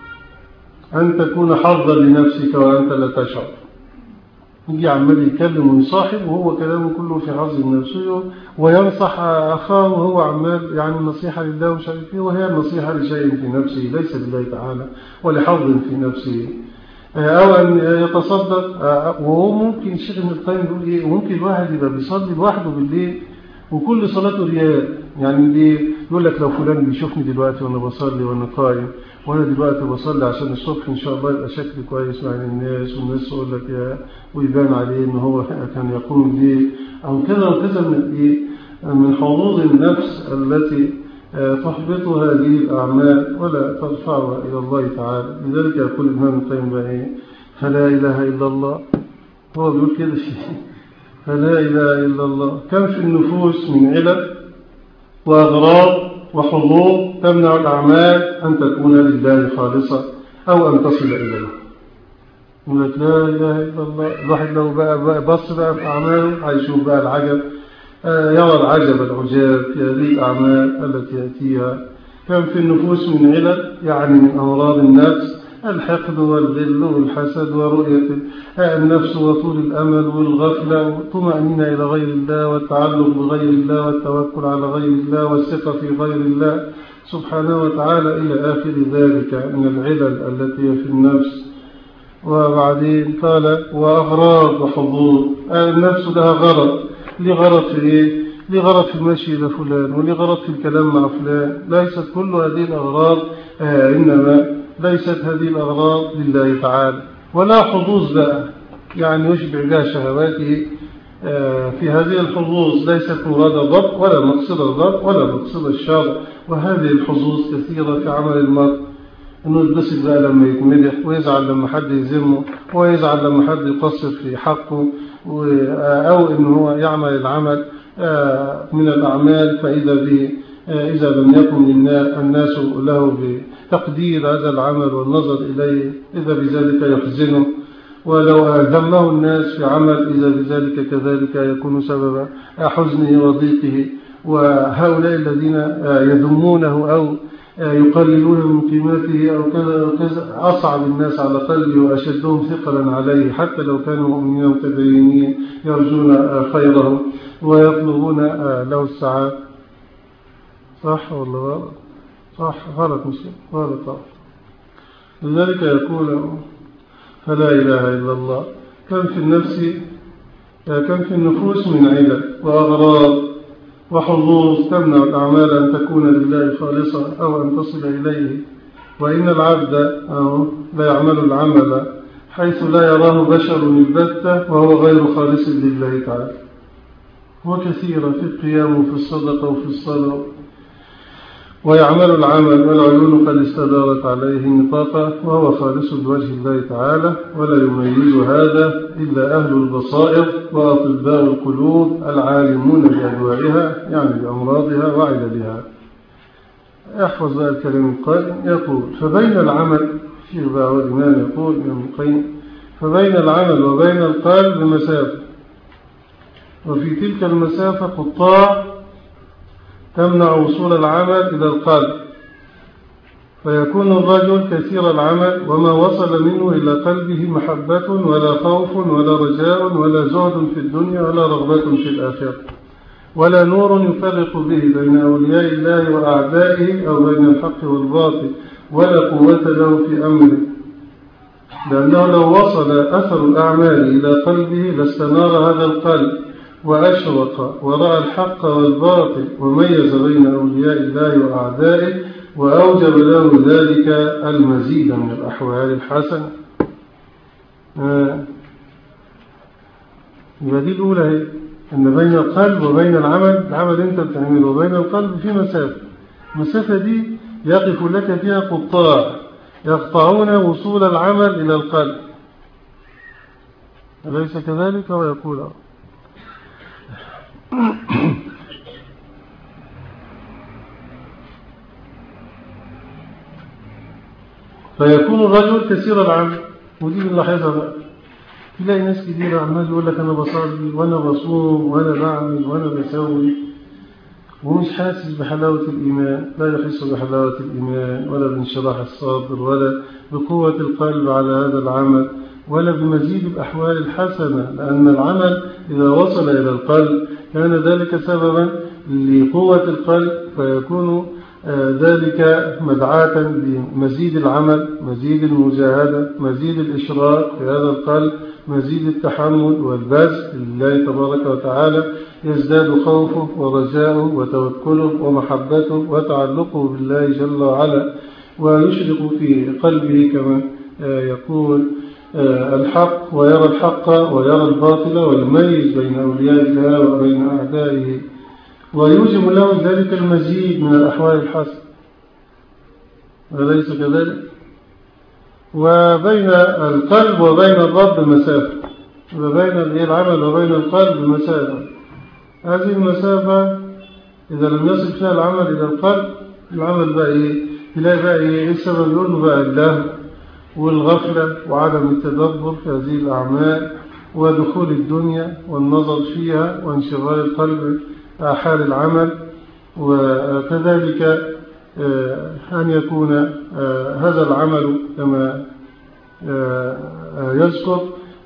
أن تكون حظا لنفسك وأنت لا تشعر. يجي عمال يكلم ويصاحب وهو كلامه كله في حظ النفسي، وينصح أخاه وهو عمال يعني النصيحة لله ومش عارف ايه، وهي النصيحة لشيء في نفسه ليس لله تعالى ولحظ في نفسه. أو أن يتصدق، وهو ممكن الشيخ ابن القيم يقول إيه، ممكن الواحد يبقى بيصلي لوحده بالليل وكل صلاته رياء. يعني ليه؟ يقول لك لو فلان بيشوفني دلوقتي وأنا بصلي وأنا قائم، وأنا دلوقتي بصلي عشان الصبح إن شاء الله يبقى شكلي كويس مع الناس، والناس تقول لك يا ويبان عليه إن هو كان يقوم بيه أو كذا وكذا من إيه، من حظوظ النفس التي تحبط هذه الأعمال ولا ترفعها إلى الله تعالى. لذلك يقول الإمام القيم بقى فلا إله إلا الله. هو بيقول كده شيء، فلا إله إلا الله. كم في النفوس من علل وأغراض وحظوظ تمنع الأعمال أن تكون لله خالصة أو أن تصل إليه. يقول لك لا إله إلا الله. الواحد لو بقى بص بقى في أعماله هيشوف بقى العجب، يرى العجب العجاب في هذه الأعمال التي يأتيها. كم في النفوس من علل، يعني من أمراض النفس، الحقد والغل والحسد ورؤية النفس وطول الأمل والغفلة والطمأنينة إلى غير الله والتعلق بغير الله والتوكل على غير الله والثقة في غير الله سبحانه وتعالى إلى آخر ذلك من العلل التي هي في النفس. وبعدين قال وأغراض وحظوظ. النفس لها غرض، لغرض في إيه؟ لغرض في المشي إلى فلان، ولغرض في الكلام مع فلان. ليست كل هذه الأغراض آه إنما ليست هذه الأغراض لله تعالى. ولا حظوظ بقى يعني يشبع بها شهواته آه في هذه الحظوظ ليست مراد الرب ولا مقصد الرب ولا مقصد الشر. وهذه الحظوظ كثيرة في عمل المرء، إنه يتبسط بقى لما يتمدح، ويزعل لما حد يذمه، ويزعل لما حد يقصر في حقه، أو إنه هو يعمل العمل من الأعمال فإذا به إذا لم يكن الناس له بتقدير هذا العمل والنظر إليه إذا بذلك يحزنه، ولو ذمه الناس في عمل إذا بذلك كذلك يكون سبب حزنه وضيقه. وهؤلاء الذين يذمونه أو يقللون من قيمته أو كذا وكذا أصعب الناس على قلبه وأشدهم ثقلا عليه، حتى لو كانوا مؤمنين متدينين يرجون خيره ويطلبون له السعادة. صح ولا غلط؟ صح غلط مسلم غلط. لذلك يقول فلا إله إلا الله. كم في النفس كم في النفوس من علل وأغراض وحظوظ تمنع الأعمال أن تكون لله خالصة أو أن تصل إليه. وإن العبد لا يعمل العمل حيث لا يراه بشر البتة وهو غير خالص لله تعالى. وكثيرا في القيام وفي الصدقة وفي الصلاة ويعمل العمل والعيون قد استدارت عليه نطاقا وهو خالص لوجه الله تعالى، ولا يميز هذا إلا أهل البصائر وأطباء القلوب العالمون بأدوائها يعني بأمراضها وعللها. احفظ بقى الكلام القائم يقول فبين العمل في بعض الإمام يقول ابن القيم فبين العمل وبين القلب مسافة، وفي تلك المسافة قطاع تمنع وصول العمل إلى القلب، فيكون الرجل كثير العمل وما وصل منه إلى قلبه محبة ولا خوف ولا رجاء ولا زهد في الدنيا ولا رغبة في الآخرة، ولا نور يفرق به بين أولياء الله وأعدائه أو بين الحق والباطل، ولا قوة له في أمره. لأنه لو وصل أثر الأعمال إلى قلبه لاستنار هذا القلب وأشرق ورأى الحق والباطل وميز بين أولياء الله وأعدائه وأوجب له ذلك المزيد من الأحوال الحسنة. يبقى دي الأولى هي أن بين القلب وبين العمل، العمل أنت بتعمله وبين القلب في مسافة، المسافة دي يقف لك فيها قطاع يقطعون وصول العمل إلى القلب، أليس كذلك؟ هو يقول فيكون الرجل كثير العمل، ودي بنلاحظها بقى، تلاقي ناس كتير عمال يقول لك أنا بصلي وأنا بصوم وأنا بعمل وأنا بسوي ومش حاسس بحلاوة الإيمان، لا يحس بحلاوة الإيمان ولا بانشراح الصدر ولا بقوة القلب على هذا العمل ولا بمزيد الأحوال الحسنة، لأن العمل إذا وصل إلى القلب كان ذلك سببا لقوة القلب، فيكون ذلك مدعاة لمزيد العمل، مزيد المجاهدة، مزيد الإشراق في هذا القلب، مزيد التحمل والبذل لله تبارك وتعالى، يزداد خوفه ورجاؤه وتوكله ومحبته وتعلقه بالله جل وعلا، ويشرق في قلبه كما يقول الحق، ويرى الحق ويرى الباطل ويميز بين أولياء الله وبين أعدائه، ويوجب له ذلك المزيد من الأحوال الحسنة، أليس كذلك؟ وبين القلب وبين الرب مسافة، وبين العمل وبين القلب مسافة، هذه المسافة إذا لم يصل فيها العمل إلى القلب، العمل بقى إيه؟ تلاقي بقى إيه السبب؟ يقول له بقى الله والغفلة وعدم التدبر في هذه الأعمال ودخول الدنيا والنظر فيها وانشغال القلب حال العمل، وكذلك أن يكون هذا العمل كما يذكر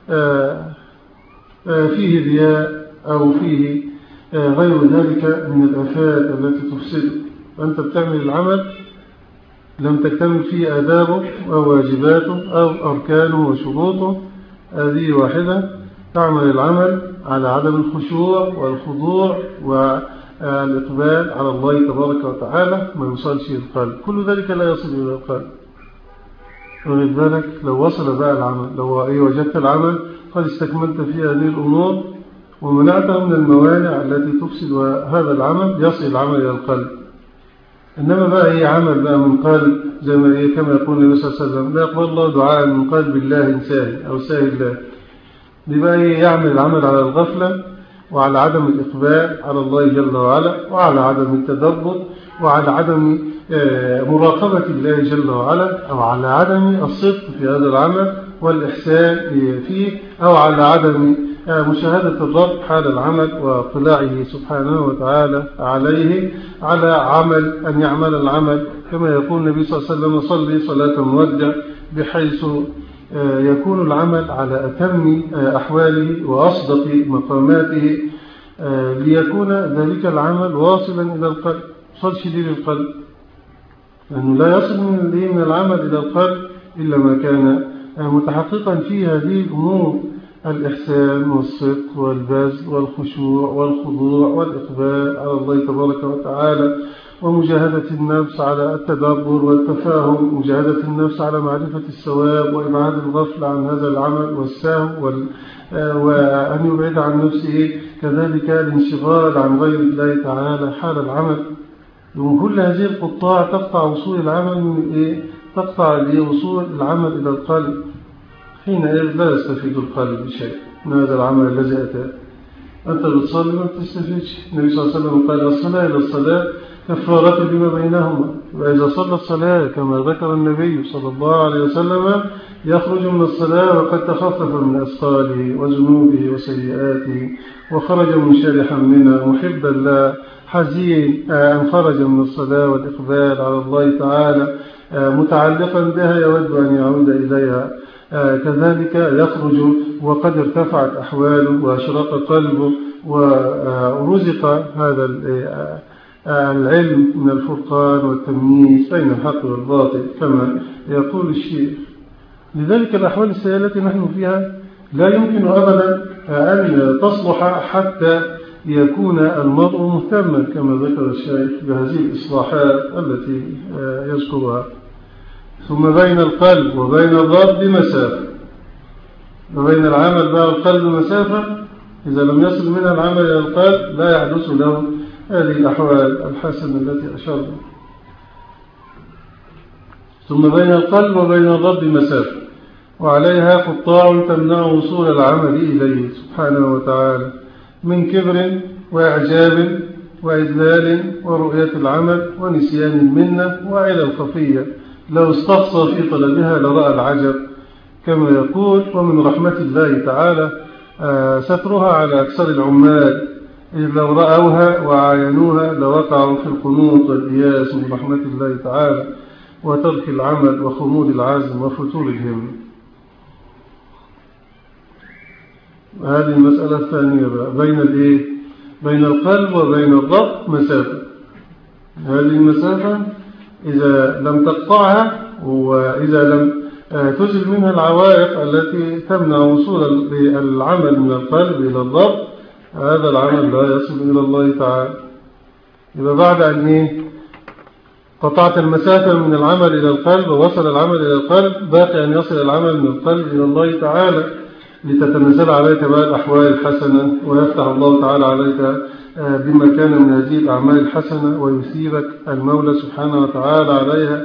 فيه رياء أو فيه غير ذلك من الآفات التي تفسده، فأنت بتعمل العمل لم تكتمل فيه آدابه أو واجباته أو أركانه وشروطه، هذه واحدة، تعمل العمل على عدم الخشوع والخضوع والإقبال على الله تبارك وتعالى، ما يوصلش إلى القلب، كل ذلك لا يصل إلى القلب. وغير ذلك لو وصل بقى العمل، لو أي وجدت العمل قد استكملت فيه هذه الأمور ومنعته من الموانع التي تفسد هذا العمل، يصل العمل إلى القلب. إنما بقى هي عمل بقى من قلب زي ما إيه كما يقول النبي صلى الله عليه وسلم لا يقبل الله دعاء من قلب الله ساهي أو ساهي الله، بقى إيه يعمل العمل على الغفلة وعلى عدم الإقبال على الله جل وعلا وعلى عدم التدبر وعلى عدم مراقبة الله جل وعلا أو على عدم الصدق في هذا العمل والإحسان فيه أو على عدم مشاهدة الرب حال العمل واطلاعه سبحانه وتعالى عليه على عمل أن يعمل العمل كما يقول النبي صلى الله عليه وسلم صلي صلاة مودع، بحيث يكون العمل على أتم أحواله وأصدق مقاماته ليكون ذلك العمل واصلا إلى القلب، صل شديد القلب، لأنه لا يصل من العمل إلى القلب إلا ما كان متحققا في هذه الأمور، الإحسان والصدق والبذل والخشوع والخضوع والإقبال على الله تبارك وتعالى، ومجاهدة النفس على التدبر والتفاهم، مجاهدة النفس على معرفة الثواب وإبعاد الغفل عن هذا العمل والسهو وال... وأن يبعد عن نفسه كذلك الانشغال عن غير الله تعالى حال العمل. وكل هذه القطاع تقطع وصول العمل من إيه؟ تقطع لوصول العمل إلى القلب، حينئذ لا يستفيد القلب بشيء من هذا العمل الذي أتى. أنت بتصلي ما تستفيدش، النبي صلى الله عليه وسلم قال الصلاة إلى الصلاة كفارة لما بينهما، وإذا صلى الصلاة كما ذكر النبي صلى الله عليه وسلم يخرج من الصلاة وقد تخفف من أثقاله وذنوبه وسيئاته وخرج منشرحا منها محبا لا حزين أن خرج من الصلاة والإقبال على الله تعالى متعلقا بها يود أن يعود إليها، كذلك يخرج وقد ارتفعت أحواله وأشرق قلبه ورزق هذا العلم من الفرقان والتمييز بين الحق والباطل كما يقول الشيخ لذلك الأحوال السيئة التي نحن فيها لا يمكن أبدا أن تصلح حتى يكون المرء مهتما كما ذكر الشيخ بهذه الإصلاحات التي يذكرها. ثم بين القلب وبين الرب مسافة، وبين العمل بين القلب مسافة. إذا لم يصل منها العمل إلى القلب لا يحدث له هذه الأحوال الحسنة التي أشرنا. ثم بين القلب وبين الرب مسافة، وعليها قطاع تمنع وصول العمل إليه سبحانه وتعالى من كبر وإعجاب وإذلال ورؤية العمل ونسيان المنة وعلى الخفية لو استقصى في طلبها لرأى العجب كما يقول. ومن رحمة الله تعالى سترها على أكثر العمال، إذ لو رأوها وعاينوها لوقعوا في القنوط والإياس من رحمة الله تعالى وترك العمل وخمود العزم وفتور الهم. هذه المسألة الثانية بقى بين الإيه؟ بين القلب وبين الرب مسافة. هذه المسافة إذا لم تقطعها وإذا لم تزل منها العوائق التي تمنع وصول العمل من القلب إلى الرب، هذا العمل لا يصل إلى الله تعالى. إذا بعد أن إيه؟ قطعت المسافة من العمل إلى القلب ووصل العمل إلى القلب، باقي أن يصل العمل من القلب إلى الله تعالى لتتنزل عليك بقى الأحوال الحسنة ويفتح الله تعالى عليك بما كان من هذه الأعمال الحسنة ويثيبك المولى سبحانه وتعالى عليها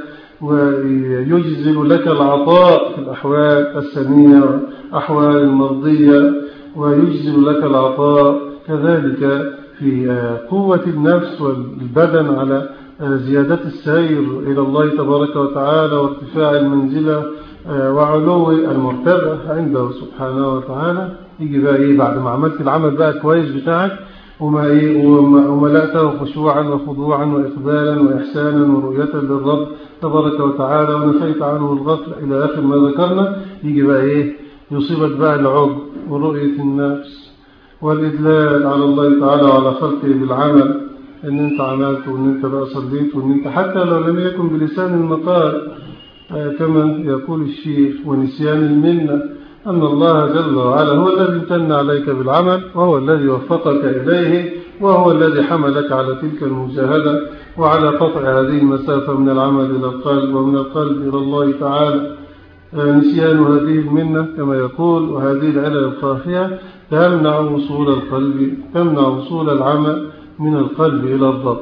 ويجزل لك العطاء في الأحوال السنية والأحوال المرضية، ويجزل لك العطاء كذلك في قوة النفس والبدن على زيادة السير إلى الله تبارك وتعالى وارتفاع المنزلة وعلو المرتبة عنده سبحانه وتعالى. يجي بقى إيه بعد ما عملت العمل بقى كويس بتاعك وما إيه وملأته خشوعا وخضوعا وإقبالا وإحسانا ورؤية للرب تبارك وتعالى ونفيت عنه الغفل إلى آخر ما ذكرنا. يجي بقى إيه يصيبك بقى العجب ورؤية النفس والإدلال على الله تعالى وعلى خلقه بالعمل إن أنت عملت وإن أنت بقى صليت وإن أنت حتى لو لم يكن بلسان المقال كما يقول الشيخ. ونسيان المنة أن الله جل وعلا هو الذي امتن عليك بالعمل وهو الذي وفقك إليه وهو الذي حملك على تلك المجاهدة وعلى قطع هذه المسافة من العمل إلى القلب ومن القلب إلى الله تعالى. نسيان هذه المنة كما يقول وهذه العلل الخافية تمنع وصول القلب تمنع وصول العمل من القلب إلى الضبط.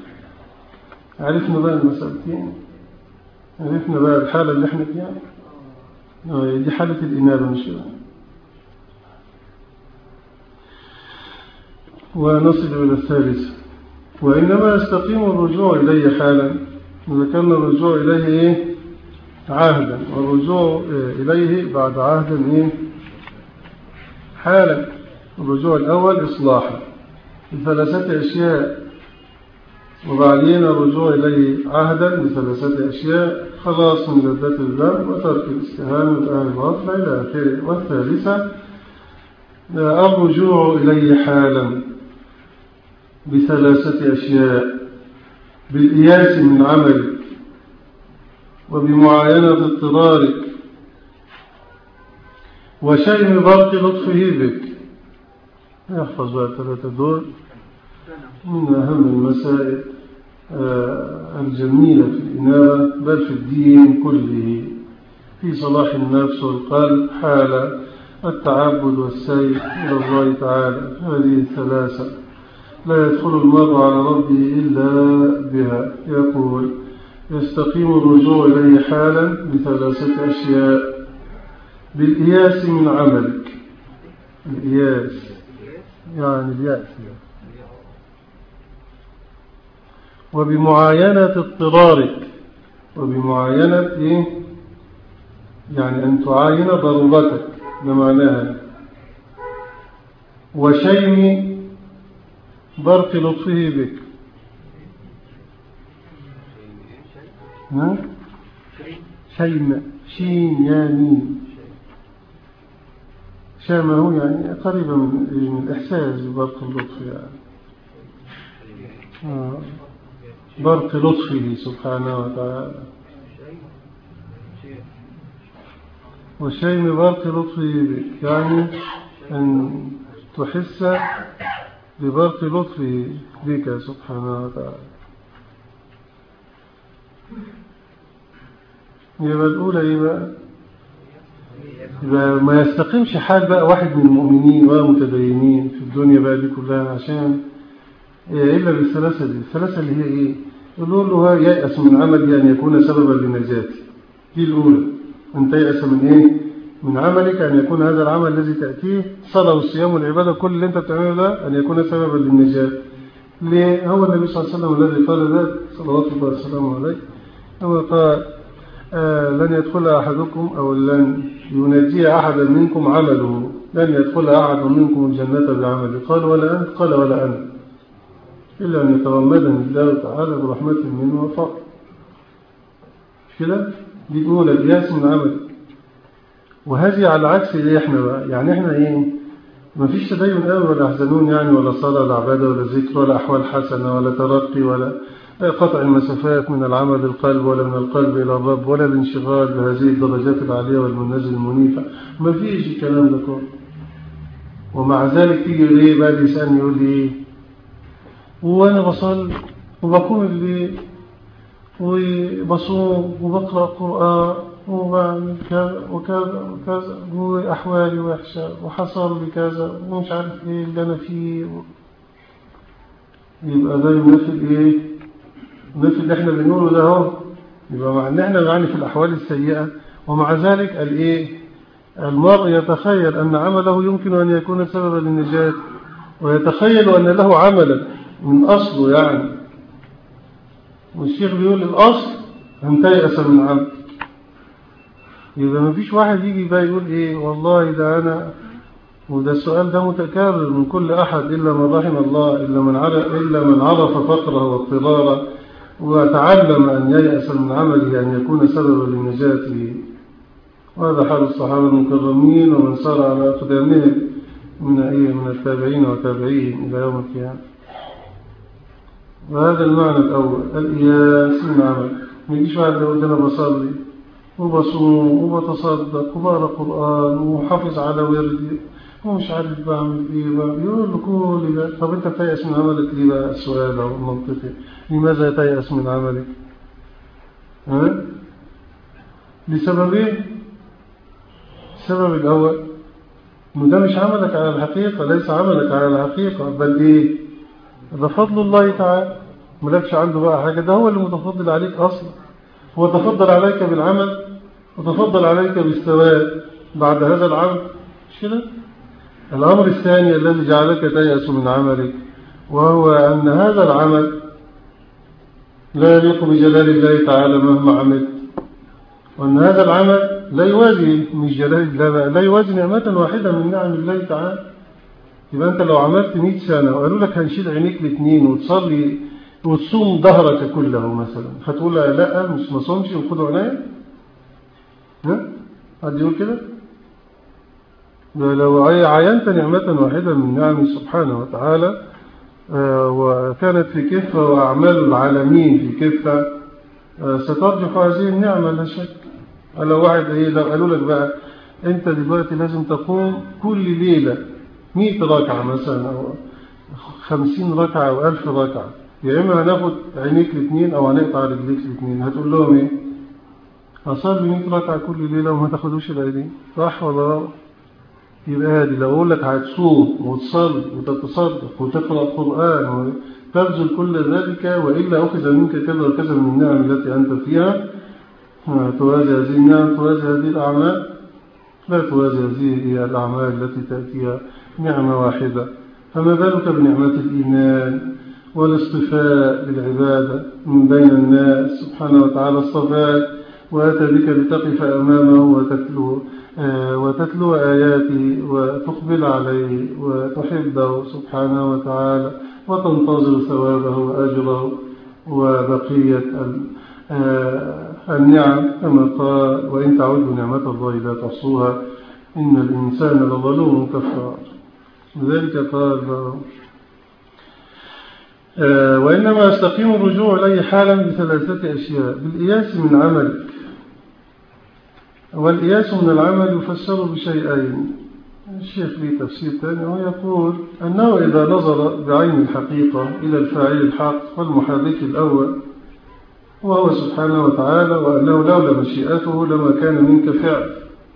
عرفنا بقى المسألتين، عرفنا بقى الحالة اللي احنا فيها. دي حالة الإنابة مش ونصل إلى الثالث. وإنما يستقيم الرجوع إليه حالا. إذا كان الرجوع إليه إيه؟ عهدا، والرجوع إليه بعد عهدا إيه؟ حالا. الرجوع الأول إصلاحا بثلاثة أشياء، وبعدين الرجوع إليه عهدا بثلاثة أشياء: خلاص من لذات الذنب وترك الاستهانة وأهل الغفلة إلى آخره. والثالثة الرجوع إليه حالا بثلاثة أشياء: بالإياس من عملك وبمعاينة اضطرارك وشيء برق لطفه بك. يحفظ بقى الثلاثة دول من أهم المسائل الجميلة في الإنابة بل في الدين كله، في صلاح النفس والقلب حال التعبد والسير إلى الله تعالى. هذه الثلاثة لا يدخل المرء على ربه إلا بها. يقول: يستقيم الرجوع إليه حالا بثلاثة أشياء: بالإياس من عملك. الإياس يعني اليأس، وبمعاينة اضطرارك. وبمعاينة إيه؟ يعني أن تعاين ضرورتك بمعناها. وشيم برق لطفه بك. ها؟ شيم شين يعني شامه يعني قريبا من الإحساس ببرق اللطف يعني. آه. برق لطفه سبحانه وتعالى. وشيم برق لطفه بك، يعني أن تحس ببرق لطفه بك سبحانه وتعالى. يبقى الأولى إيه بقى؟ يبقى ما يستقيمش حال بقى واحد من المؤمنين ومتدينين في الدنيا بقى دي كلها عشان إلا بالثلاثة دي. الثلاثة اللي هي إيه؟ يقولوا له ييأس من عمله أن يكون سببا لنجاته. دي الأولى، أن تيأس من إيه؟ من عملك أن يكون هذا العمل الذي تأتيه صلاة والصيام والعبادة كل اللي أنت بتعمله ده أن يكون سببا للنجاة. ليه؟ هو النبي صلى الله عليه وسلم الذي قال ذلك صلوات الله وسلامه عليه، هو قال آه لن يدخل أحدكم أو لن ينجي أحدا منكم عمله، لن يدخل أحد منكم الجنة بعمله. قال ولا أنت؟ قال ولا أنا، إلا أن يتغمدني الله تعالى برحمة منه وفضل. كده دي الأولى، الياس من عمل. وهذه على عكس إيه إحنا بقى؟ يعني إحنا إيه؟ ما فيش تدين قوي ولا أحزنون يعني، ولا صلاة ولا عبادة ولا ذكر ولا أحوال حسنة ولا ترقي ولا قطع المسافات من العمل للقلب ولا من القلب إلى الرب ولا الانشغال بهذه الدرجات العالية والمنازل المنيفة. ما فيش الكلام ده كله. ومع ذلك تيجي ليه بقى يسألني يقول لي إيه؟ وأنا بصلي وبقوم الليل وبصوم وبقرأ قرآن وبعمل كذا وكذا وكذا وأحوالي وحشة وحصل لي كذا ومش عارف إيه اللي أنا فيه. يبقى ده مثل إيه؟ مثل اللي إحنا بنقوله ده هو. يبقى مع إن إحنا يعني في الأحوال السيئة، ومع ذلك الإيه؟ المرء يتخيل أن عمله يمكن أن يكون سببا للنجاة، ويتخيل أن له عملا من أصله يعني. والشيخ بيقول الأصل أن تيأس من عمل. يبقى ما فيش واحد يجي بقى يقول إيه والله ده أنا، وده السؤال ده متكرر من كل أحد إلا من رحم الله، إلا من عرف, إلا من عرف فقره واضطراره وتعلم أن ييأس من عمله أن يكون سببا لنجاته. وهذا حال الصحابة المكرمين ومن سار على أقدامهم من أيه من التابعين وتابعيهم إلى يوم القيامة. وهذا المعنى الأول، الإياس من عمل. ما يجيش واحد يقول أنا بصلي وبصوم وبتصدق وبقرأ قرآن وحافظ على وردي ومش عارف بعمل إيه بقى، يقول له كل ده. طب أنت تيأس من عملك ليه بقى؟ السؤال أو المنطقي، لماذا تيأس من عملك؟ ها؟ لسببين. السبب الأول إنه ده مش عملك على الحقيقة، ليس عملك على الحقيقة، بل إيه؟ ده فضل الله تعالى، ملكش عنده بقى حاجة، ده هو اللي متفضل عليك أصلا. هو تفضل عليك بالعمل وتفضل عليك بالثواب بعد هذا العمل، مش كده؟ الأمر الثاني الذي جعلك تيأس من عملك، وهو أن هذا العمل لا يليق بجلال الله تعالى مهما عملت، وأن هذا العمل لا يوازي مش جلال الله، لا يوازي نعمة واحدة من نعم الله تعالى. يبقى أنت لو عملت مئة سنة وقالوا لك هنشيل عينيك الاثنين وتصلي وتصوم ظهرك كله مثلا، هتقول لا مش ما صومش وخدوا عناية؟ ها؟ حد يقول كده؟ لو عينت نعمة واحدة من نعم سبحانه وتعالى آه وكانت في كفة وأعمال العالمين في كفة آه سترجح هذه النعمة لا شك. لو واحد إيه لو قالوا لك بقى أنت دلوقتي لازم تقوم كل ليلة مئة ركعة مثلا أو خمسين ركعة أو ألف ركعة، يا إما هناخد عينيك الاثنين أو هنقطع رجليك الاثنين، هتقول لهم إيه؟ هصلي مئة ركعة كل ليلة وما تاخدوش العينين، صح ولا غلط؟ يبقى هذه لو أقول لك هتصوم وتصلي وتتصدق وتقرأ القرآن وتبذل كل ذلك وإلا أخذ منك كذا وكذا من النعم التي أنت فيها، توازي هذه النعم توازي هذه الأعمال؟ لا توازي هذه الأعمال التي تأتيها نعمة واحدة. فما بالك بنعمة الإيمان والاصطفاء للعبادة من بين الناس سبحانه وتعالى اصطفاك وأتى بك لتقف أمامه وتتلو, آه وتتلو آياته وتقبل عليه وتحبه سبحانه وتعالى وتنتظر ثوابه وأجره وبقية آه النعم كما قال وإن تعودوا نعمة الله لا تحصوها إن الإنسان لظلوم كفار. لذلك قال آه وإنما يستقيم الرجوع إليه حالا بثلاثة أشياء: بالإياس من عملك والإياس من العمل يفسر بشيئين. الشيخ لي تفسير ثاني ويقول أنه إذا نظر بعين الحقيقة إلى الفاعل الحق والمحرك الأول وهو سبحانه وتعالى، وأنه لولا مشيئته لما كان منك فعل،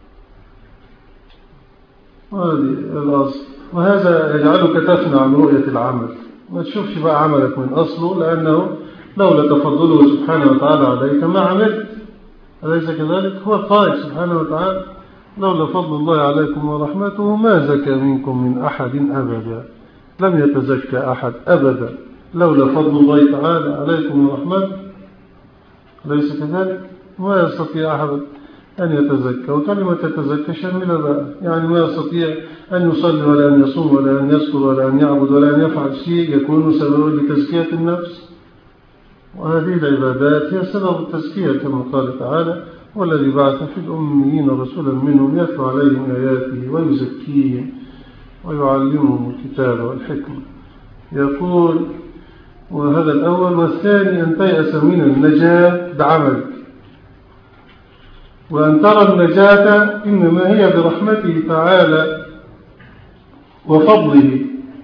وهذه الأصل. وهذا يجعلك تفنى عن رؤية العمل، ما تشوفش بقى عملك من أصله، لأنه لولا تفضله سبحانه وتعالى عليك ما عملت. أليس كذلك؟ هو قائل سبحانه وتعالى لولا فضل الله عليكم ورحمته ما زكى منكم من أحد أبدا، لم يتزكى أحد أبدا لولا فضل الله تعالى عليكم ورحمته. أليس كذلك؟ ما يستطيع أحد أن يتزكى، وكلمة يتزكى شاملة بقى، يعني ما يستطيع أن يصلي ولا أن يصوم ولا أن يذكر ولا أن يعبد ولا أن يفعل شيء يكون سببا لتزكية النفس. وهذه العبادات هي سبب التزكية كما قال تعالى والذي بعث في الأميين رسولا منهم يتلو عليهم آياته ويزكيهم ويعلمهم الكتاب والحكمة. يقول وهذا الأول. والثاني أن تيأس من النجاة بعملك، وأن ترى النجاة إنما هي برحمته تعالى وفضله،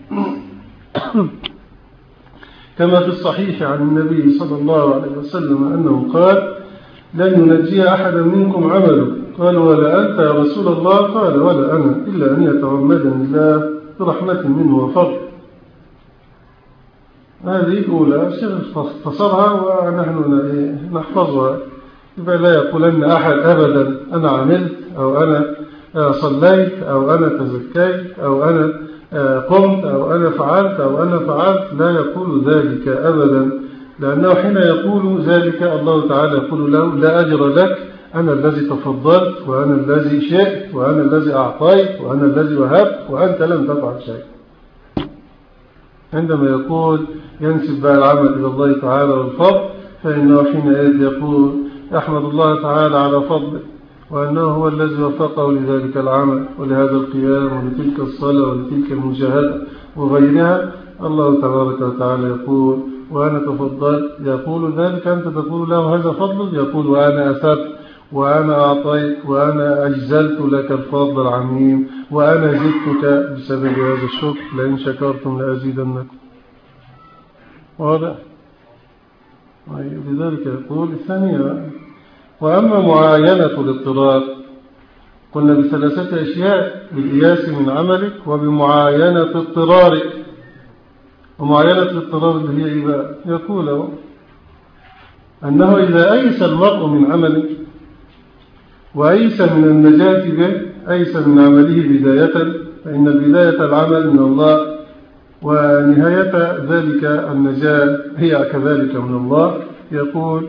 كما في الصحيح عن النبي صلى الله عليه وسلم أنه قال لن ينجي أحدا منكم عمله. قال ولا أنت يا رسول الله؟ قال ولا أنا، إلا أن يتغمدني الله برحمة منه وفضل. هذه الأولى اختصرها ونحن نحفظها، لا يقولن أحد أبدا أنا عملت أو أنا صليت أو أنا تزكيت أو أنا قمت أو أنا فعلت أو أنا فعلت، لا يقول ذلك أبدا، لأنه حين يقول ذلك الله تعالى يقول له لا أجر لك، أنا الذي تفضلت وأنا الذي شئت وأنا الذي أعطيت وأنا الذي وهبت وأنت لم تفعل شيء. عندما يقول ينسب بقى العمل إلى الله تعالى والفضل، فإنه حينئذ يقول أحمد الله تعالى على فضله، وأنه هو الذي وفقه لذلك العمل ولهذا القيام ولتلك الصلاة ولتلك المجاهدة وغيرها. الله تبارك وتعالى يقول وأنا تفضلت، يقول ذلك أنت تقول له هذا فضل، يقول وأنا أثبت وأنا أعطيت وأنا أجزلت لك الفضل العميم وأنا زدتك بسبب هذا الشكر، لئن شكرتم لأزيدنكم. واضح؟ لذلك يقول الثانية. وأما معاينة الاضطرار قلنا بثلاثة أشياء: بالإياس من عملك وبمعاينة اضطرارك. ومعاينة الاضطرار اللي هي إيه بقى؟ يقول أنه إذا أيس المرء من عمله وأيس من النجاة به، أيس من عمله بداية، فإن بداية العمل من الله ونهاية ذلك النجاة هي كذلك من الله. يقول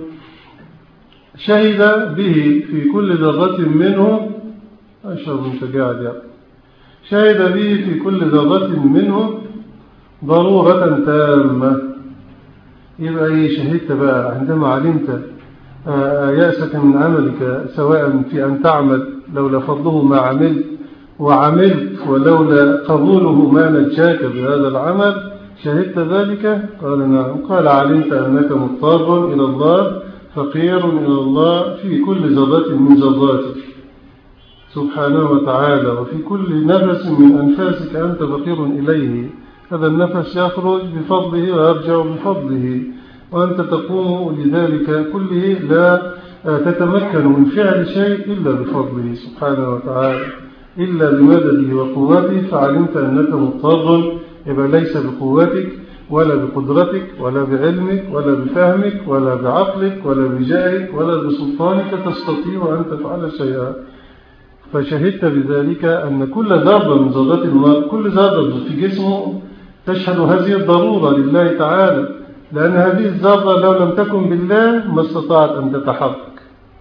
شهد به في كل ذرة منه، أشهر أنت قاعد يعني شهد به في كل ذرة منه ضرورة تامة. يبقى إيه شهدت بقى عندما علمت يأسك من عملك، سواء في أن تعمل لولا فضله ما عملت، وعملت ولولا قبوله ما نجاك بهذا العمل، شهدت ذلك؟ قال نعم. قال علمت أنك مضطر إلى الله فقير إلى الله في كل ذرة من ذراته سبحانه وتعالى، وفي كل نفس من أنفاسك أنت فقير إليه. هذا النفس يخرج بفضله ويرجع بفضله، وأنت تقوم لذلك كله لا تتمكن من فعل شيء إلا بفضله سبحانه وتعالى، إلا بمدده وقوته. فعلمت أنك مضطر، يبقى ليس بقوتك ولا بقدرتك ولا بعلمك ولا بفهمك ولا بعقلك ولا بجاهك ولا بسلطانك تستطيع أن تفعل شيئا. فشهدت بذلك أن كل ذرة من ذرات المرء، كل ذرة في جسمه تشهد هذه الضرورة لله تعالى، لأن هذه الذرة لو لم تكن بالله ما استطاعت أن تتحرك.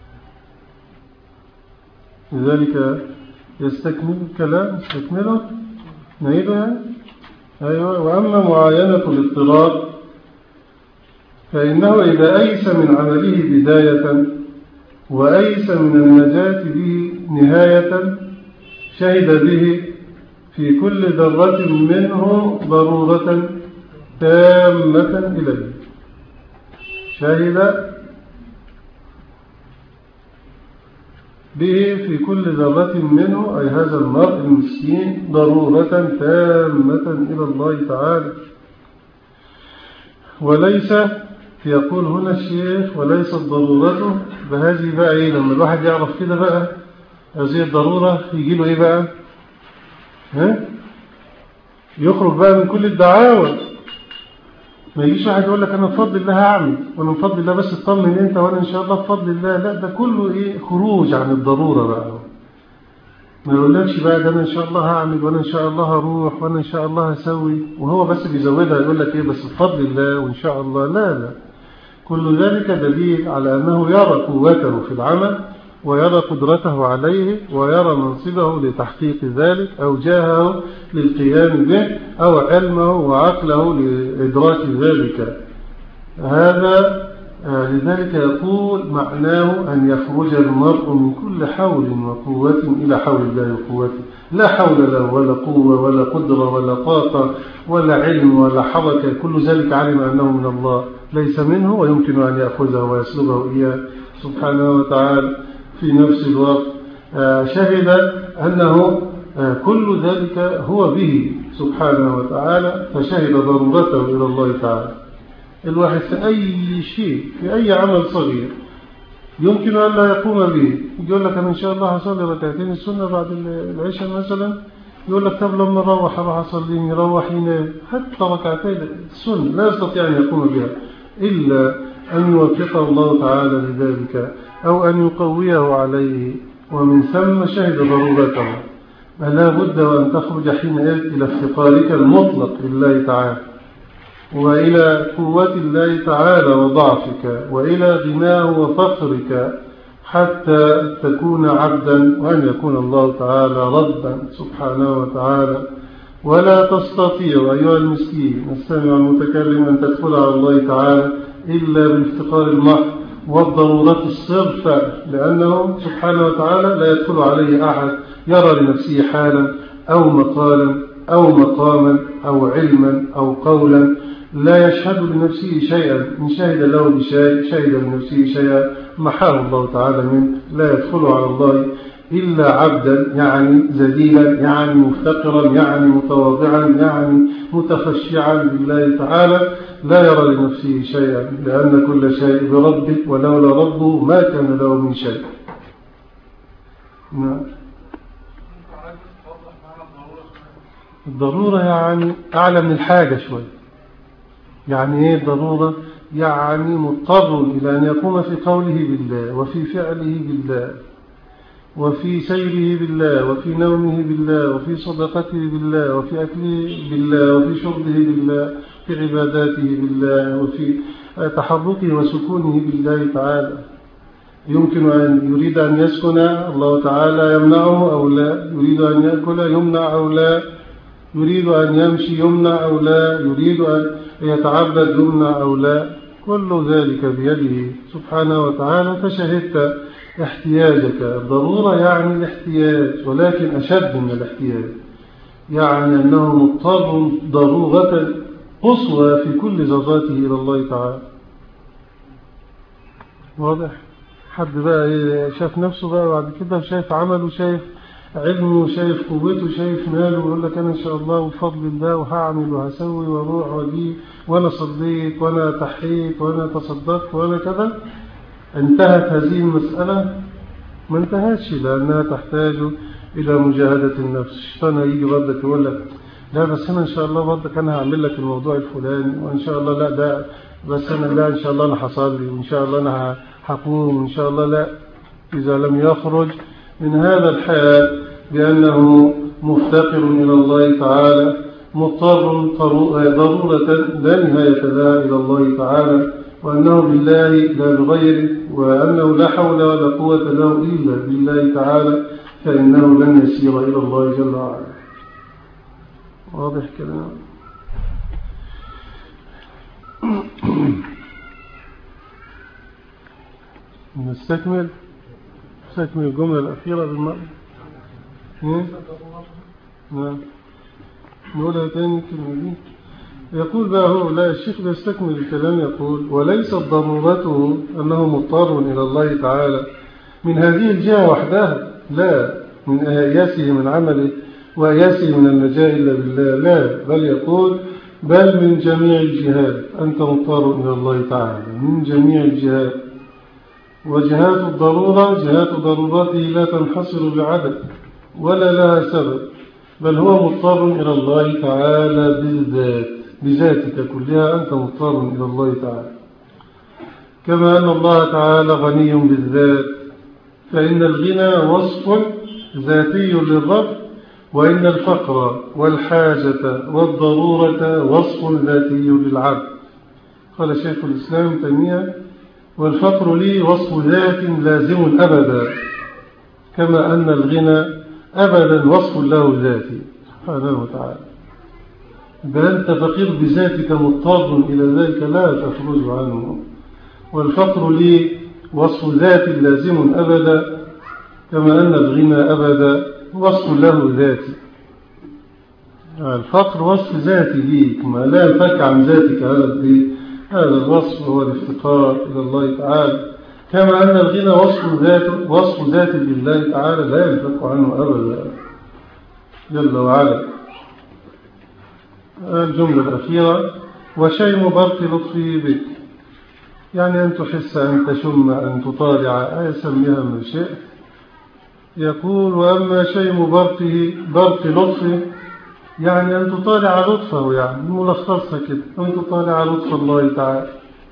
لذلك يستكمل الكلام، يستكمله نعيده. أيوة. وأما معاينة الاضطرار فإنه إذا أيس من عمله بداية وأيس من النجاة به نهاية، شهد به في كل ذرة منه ضرورة تامة إليه. شهد به في كل ذرة منه أي هذا المرء المسكين ضرورة تامة إلى الله تعالى. وليس يقول هنا الشيخ وليست ضرورته بهذه بقى إيه لما الواحد يعرف كده بقى هذه الضرورة يجي له إيه بقى ها؟ يخرج بقى من كل الدعاوى. ما يجيش واحد يقول لك أنا بفضل الله هعمل وأنا بفضل الله بس اطمن أنت وأنا إن شاء الله بفضل الله. لا ده كله إيه خروج عن الضرورة بقى. ما يقولكش بقى ده أنا إن شاء الله هعمل وأنا إن شاء الله هروح وأنا إن شاء الله هسوي وهو بس بيزودها يقول لك إيه بس بفضل الله وإن شاء الله. لا لا كل ذلك دليل على أنه يرى قوته في العمل ويرى قدرته عليه ويرى منصبه لتحقيق ذلك أو جاهه للقيام به أو علمه وعقله لإدراك ذلك. هذا لذلك يقول معناه أن يخرج المرء من كل حول وقوة إلى حول الله وقوته. لا حول له ولا قوة ولا قدرة ولا طاقة ولا علم ولا حركة. كل ذلك علم أنه من الله ليس منه ويمكن أن يأخذه ويسلبه إياه سبحانه وتعالى. في نفس الوقت شهد أنه كل ذلك هو به سبحانه وتعالى فشهد ضرورته إلى الله تعالى. الواحد في أي شيء في أي عمل صغير يمكن أن لا يقوم به. يقول لك أنا إن شاء الله هصلي ركعتين السنة بعد العشاء مثلا. يقول لك طب لما أروح أروح أصلي يروح ينام حتى ركعتين السنة لا يستطيع أن يقوم بها إلا أن يوفقه الله تعالى لذلك أو أن يقويه عليه ومن ثم شهد ضرورته. فلا بد وأن تخرج حينئذ إلى افتقارك المطلق لله تعالى وإلى قوة الله تعالى وضعفك وإلى غناه وفقرك حتى تكون عبدا وأن يكون الله تعالى ربا سبحانه وتعالى. ولا تستطيع أيها المسكين السامع المتكلم أن تدخل على الله تعالى إلا بالافتقار المحض والضرورة الصرفة لأنه سبحانه وتعالى لا يدخل عليه أحد يرى لنفسه حالا أو مقالا أو مقاما أو علما أو قولا لا يشهد لنفسه شيئا. إن شهد له بشيء شهد لنفسه شيئا محاه الله تعالى منه. لا يدخل على الله إلا عبدا يعني ذليلا يعني مفتقرا يعني متواضعا يعني متخشعا لله تعالى لا يرى لنفسه شيئا لأن كل شيء بربه ولولا ربه ما كان له من شيء. الضرورة يعني أعلى من الحاجة شوي. يعني إيه الضرورة؟ يعني مضطر إلى أن يقوم في قوله بالله وفي فعله بالله وفي سيره بالله وفي نومه بالله وفي صدقته بالله وفي أكله بالله وفي شربه بالله في عباداته بالله وفي تحركه وسكونه بالله تعالى. يمكن أن يريد أن يسكن الله تعالى يمنعه أو لا. يريد أن يأكل يمنع أو لا. يريد أن يمشي يمنع أو لا. يريد أن يتعبد يمنع أو لا. كل ذلك بيده سبحانه وتعالى. فشهدت احتياجك. الضرورة يعني الاحتياج ولكن أشد من الاحتياج. يعني أنه مضطر ضرورة قصوى في كل ذراته إلى الله تعالى. واضح؟ حد بقى شاف نفسه بقى بعد كده شايف عمله شايف علمه شايف قوته شايف ماله ويقول لك أنا إن شاء الله بفضل الله وهعمل وهسوي واروح واجي وأنا صليت وأنا تحيت وأنا تصدقت وأنا كذا. انتهت هذه المسألة؟ ما انتهتش لأنها تحتاج إلى مجاهدة النفس. الشيطان يجي برضك يقول لك لا بس أنا إن شاء الله برضك أنا هعمل لك الموضوع الفلاني وإن شاء الله لا ده بس أنا لا إن شاء الله أنا هصلي وإن شاء الله أنا هقوم وإن شاء الله لا. إذا لم يخرج من هذا الحال بأنه مفتقر إلى الله تعالى مضطر ضرورة لا نهاية لها إلى الله تعالى وأنه بالله لا بغيره وأنه لا حول ولا قوة له إلا بالله تعالى فإنه لن يسير إلى الله جل وعلا. واضح كلام؟ نستكمل نستكمل الجملة الأخيرة بالمرة. نعم نقولها تاني كلمة دي. يقول بقى هو لا الشيخ يستكمل الكلام يقول وليست ضرورته أنه مضطر إلى الله تعالى من هذه الجهة وحدها، لا من آياسه من عمله وآياسه من النجاة إلا بالله، لا، بل يقول بل من جميع الجهات أنت مضطر إلى الله تعالى، من جميع الجهات. وجهات الضرورة جهات ضرورته لا تنحصر بعدد ولا لها سبب، بل هو مضطر إلى الله تعالى بالذات، بذاتك كلها أنت مضطر إلى الله تعالى. كما أن الله تعالى غني بالذات، فإن الغنى وصف ذاتي للرب، وإن الفقر والحاجة والضرورة وصف ذاتي للعبد. قال شيخ الإسلام تيمية: والفقر لي وصف ذات لازم أبدا، كما أن الغنى أبدا وصف له ذاتي سبحانه وتعالى. بل أنت فقير بذاتك مضطر إلى ذلك لا تخرج عنه. والفقر لي وصف ذات لازم أبدا، كما أن الغنى أبدا وصف له ذاتي. الفقر وصف ذاتي ليك، ما لا ينفك عن ذاتك. هذا الوصف هو الافتقار إلى الله تعالى، كما أن الغنى وصف ذات وصف ذات لله تعالى لا ينفك عنه أبدا جل وعلا. الجملة الأخيرة: وشيم برق لطفه بك، يعني أن تحس، أن تشم، أن تطالع، يسميها من شيء. يقول: وأما شيم برقه برق لطفه، يعني أن تطالع لطفه، يعني ملخصة كده، أن تطالع لطف الله تعالى.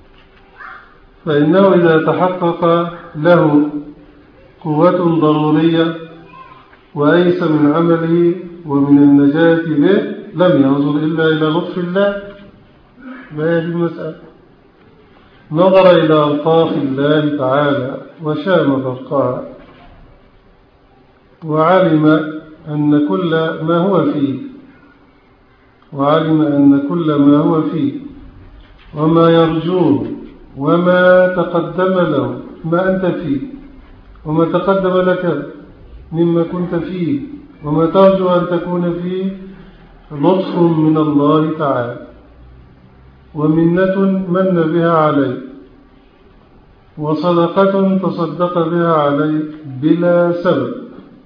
فإنه إذا تحقق له قوة ضرورية وأيس من عمله ومن النجاة به لم ينظر إلا إلى لطف الله. ما هي المسألة؟ نظر إلى ألطاف الله تعالى وشام برقها، وعلم أن كل ما هو فيه وعلم أن كل ما هو فيه وما يرجوه وما تقدم له، ما أنت فيه وما تقدم لك مما كنت فيه وما ترجو أن تكون فيه، لطف من الله تعالى ومنة من بها عليه وصدقة تصدق بها عليه بلا سبب،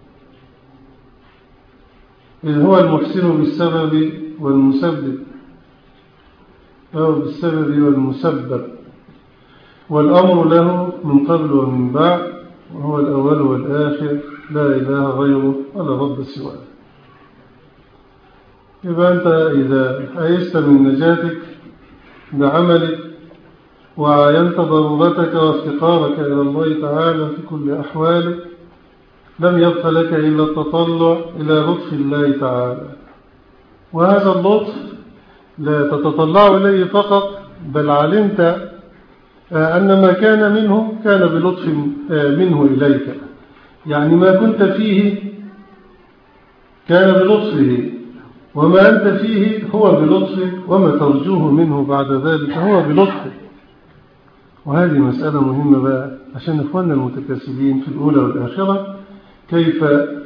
إذ هو المحسن بالسبب والمسبب، أو بالسبب والمسبب، والأمر له من قبل ومن بعد، وهو الأول والآخر، لا إله غيره ولا رب سواه. يبقى أنت إذا أيست من نجاتك بعملك وعاينت ضرورتك وافتقارك إلى الله تعالى في كل أحوالك، لم يبق لك إلا التطلع إلى لطف الله تعالى. وهذا اللطف لا تتطلع إليه فقط، بل علمت أن ما كان منه كان بلطف منه إليك، يعني ما كنت فيه كان بلطفه، وما أنت فيه هو بلطفه، وما ترجوه منه بعد ذلك هو بلطفه. وهذه مسألة مهمة بقى عشان إخواننا المتكاسلين في الأولى والآخرة، كيف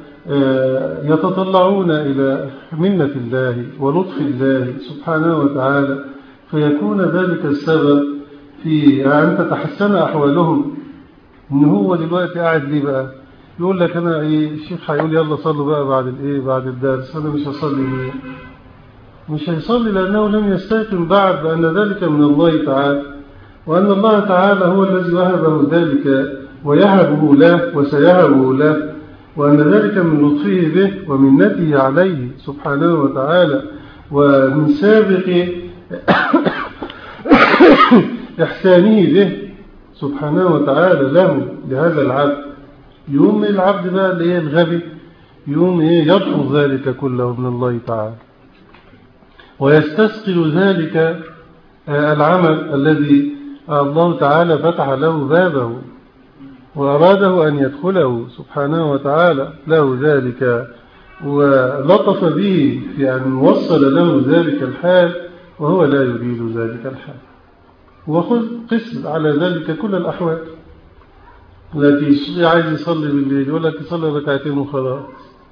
يتطلعون إلى منة الله ولطف الله سبحانه وتعالى، فيكون ذلك السبب في أن تتحسن أحوالهم. إن هو دلوقتي قاعد ليه بقى يقول لك أنا إيه، الشيخ هيقول يلا صلوا بقى بعد الإيه بعد الدرس، أنا مش هصلي ليه؟ مش هيصلي لأنه لم يستيقن بعد بأن ذلك من الله تعالى، وأن الله تعالى هو الذي وهبه ذلك ويهبه له وسيهبه له، وأن ذلك من لطفه به ومنته عليه سبحانه وتعالى، ومن سابق إحسانه به سبحانه وتعالى له لهذا العبد. يوم العبد بقى اللي هي الغبي يوم إيه يرفض ذلك كله من الله تعالى، ويستثقل ذلك العمل الذي الله تعالى فتح له بابه وأراده أن يدخله سبحانه وتعالى له ذلك، ولطف به في أن وصل له ذلك الحال وهو لا يريد ذلك الحال. وخذ قس على ذلك كل الأحوال. التي عايز يصلي بالليل يقول لك يصلي ركعتين وخلاص،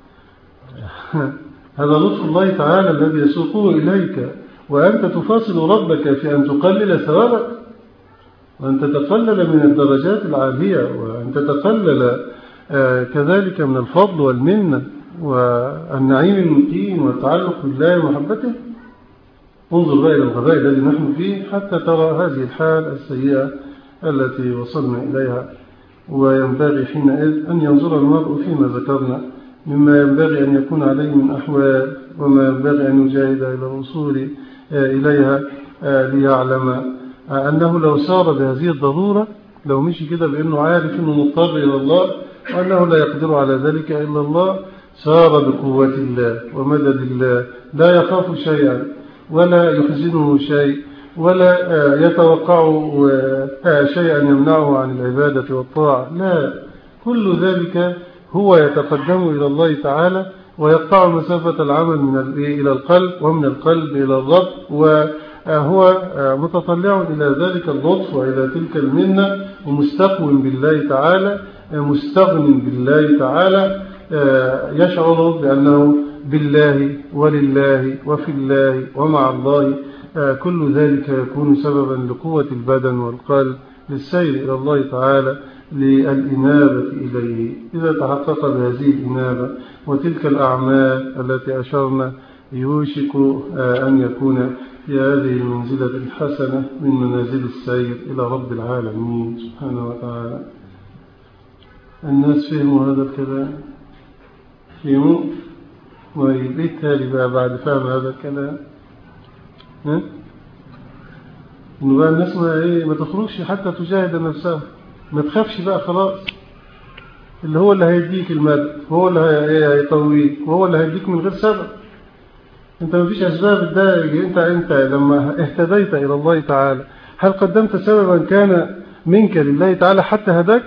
هذا لطف الله تعالى الذي يسوقه إليك، وأنت تفاصل ربك في أن تقلل ثوابك. وأن تتقلل من الدرجات العالية، وأن تتقلل كذلك من الفضل والمنة والنعيم المقيم والتعلق بالله ومحبته. انظر بقى إلى الغباء الذي نحن فيه حتى ترى هذه الحال السيئة التي وصلنا إليها. وينبغي حينئذ أن ينظر المرء فيما ذكرنا مما ينبغي أن يكون عليه من أحوال، وما ينبغي أن يجاهد إلى الوصول إليها ليعلم أنه لو سار بهذه الضرورة، لو مشي كده بأنه عارف أنه مضطر إلى الله وأنه لا يقدر على ذلك إلا الله، سار بقوة الله ومدد الله، لا يخاف شيئا ولا يحزنه شيء ولا يتوقع شيئا يمنعه عن العبادة والطاعة، لا، كل ذلك هو يتقدم إلى الله تعالى ويقطع مسافة العمل من إلى القلب ومن القلب إلى الرب، وهو متطلع إلى ذلك اللطف وإلى تلك المنة، ومستقوم بالله تعالى، مستغن بالله تعالى، يشعر بأنه بالله ولله وفي الله ومع الله. كل ذلك يكون سببا لقوة البدن والقلب للسير إلى الله تعالى، للإنابة إليه. إذا تحقق بهذه الإنابة وتلك الأعمال التي أشرنا، يوشك أن يكون في هذه المنزلة الحسنة من منازل السير إلى رب العالمين سبحانه وتعالى. الناس فهموا هذا الكلام؟ فهموا؟ ويبتالي بقى بعد فهم هذا الكلام ها؟ إنه بقى الناس ما, إيه ما تخرجش حتى تجاهد نفسها، ما تخافش بقى خلاص، اللي هو اللي هيديك المدد، هو اللي هيطويك، وهو اللي هيديك من غير سبب. انت ما فيش أسباب الداعي. انت انت لما اهتديت إلى الله تعالى، هل قدمت سببا كان منك لله تعالى حتى هداك؟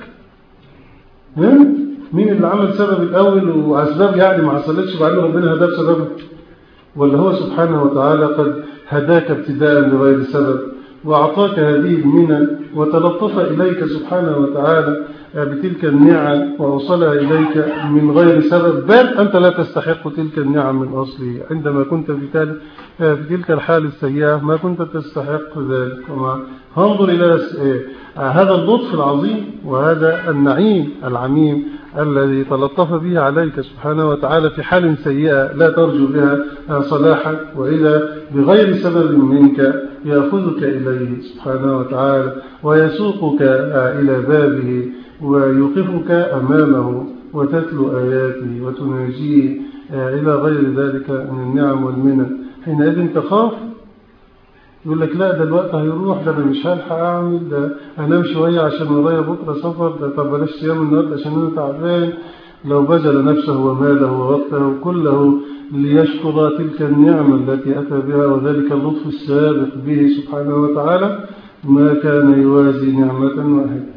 مين اللي عمل سبب الأول وأسباب يعني ما حصلتش بعد ربنا هداك سببه؟ ولا هو سبحانه وتعالى قد هداك ابتداء بغير سبب وأعطاك هذه المنن وتلطف إليك سبحانه وتعالى بتلك النعم ووصلها إليك من غير سبب، بل أنت لا تستحق تلك النعم من أصله. عندما كنت في تلك الحال السيئة ما كنت تستحق ذلك. فانظر إلى هذا اللطف العظيم وهذا النعيم العميم الذي تلطف به عليك سبحانه وتعالى في حال سيئة لا ترجو بها صلاحا، وإذا بغير سبب منك يأخذك إليه سبحانه وتعالى ويسوقك إلى بابه ويوقفك أمامه وتتلو آياته وتناجيه إلى غير ذلك من النعم والمنن. حينئذ تخاف، يقول لك لا ده الوقت هيروح، ده أنا مش هلحق أعمل، ده أنام شوية عشان ورايا بكرة سفر، ده طب بلاش صيام النهارده عشان أنا تعبان. لو بذل نفسه وماله ووقته كله ليشكر تلك النعمة التي أتى بها وذلك اللطف السابق به سبحانه وتعالى، ما كان يوازي نعمة واحدة.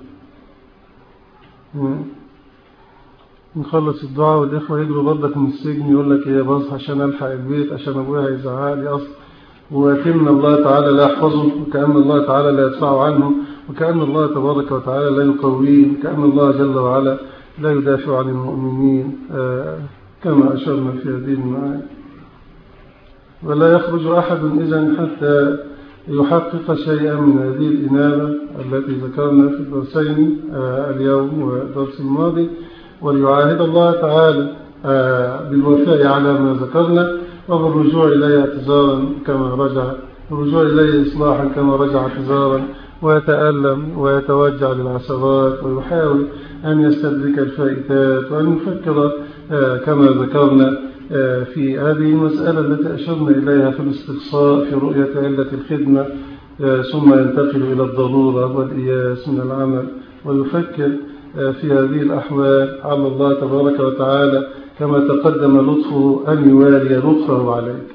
نخلص الدعاء والإخوة يجروا برضك من السجن، يقول لك يا باص عشان ألحق البيت عشان أبويا هيزعق لي أصلا، وكأن الله تعالى لا يحفظه، وكأن الله تعالى لا يدفعه عنه، وكأن الله تبارك وتعالى لا يقويه، وكأن الله جل وعلا لا يدافع عن المؤمنين كما أشرنا في هذه المعاني. ولا يخرج أحد إذن حتى يحقق شيئا من هذه الإنابة التي ذكرنا في الدرسين اليوم والدرس الماضي، وليعاهد الله تعالى بالوفاء على ما ذكرنا وبالرجوع إليه اعتذارا كما رجع، الرجوع إليه إصلاحا كما رجع اعتذارا، ويتألم ويتوجع للعثرات ويحاول أن يستدرك الفائتات وأن يفكر كما ذكرنا في هذه المسألة التي أشرنا إليها في الاستقصاء في رؤية علة الخدمة، ثم ينتقل إلى الضرورة والإياس من العمل، ويفكر في هذه الأحوال على الله تبارك وتعالى كما تقدم لطفه أن يوالي لطفه عليك.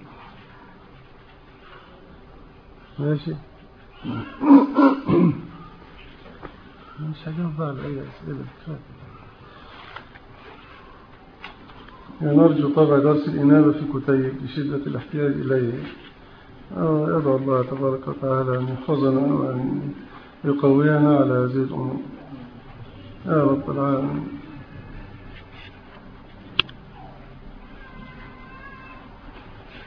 ماشي. مش هجاوب على أي أسئلة. يعني نرجو طبع درس الإنابة في كتيب لشدة الاحتياج إليه. أدعو الله تبارك وتعالى أن يحفظنا وأن يقوينا على هذه الأمور يا رب العالمين.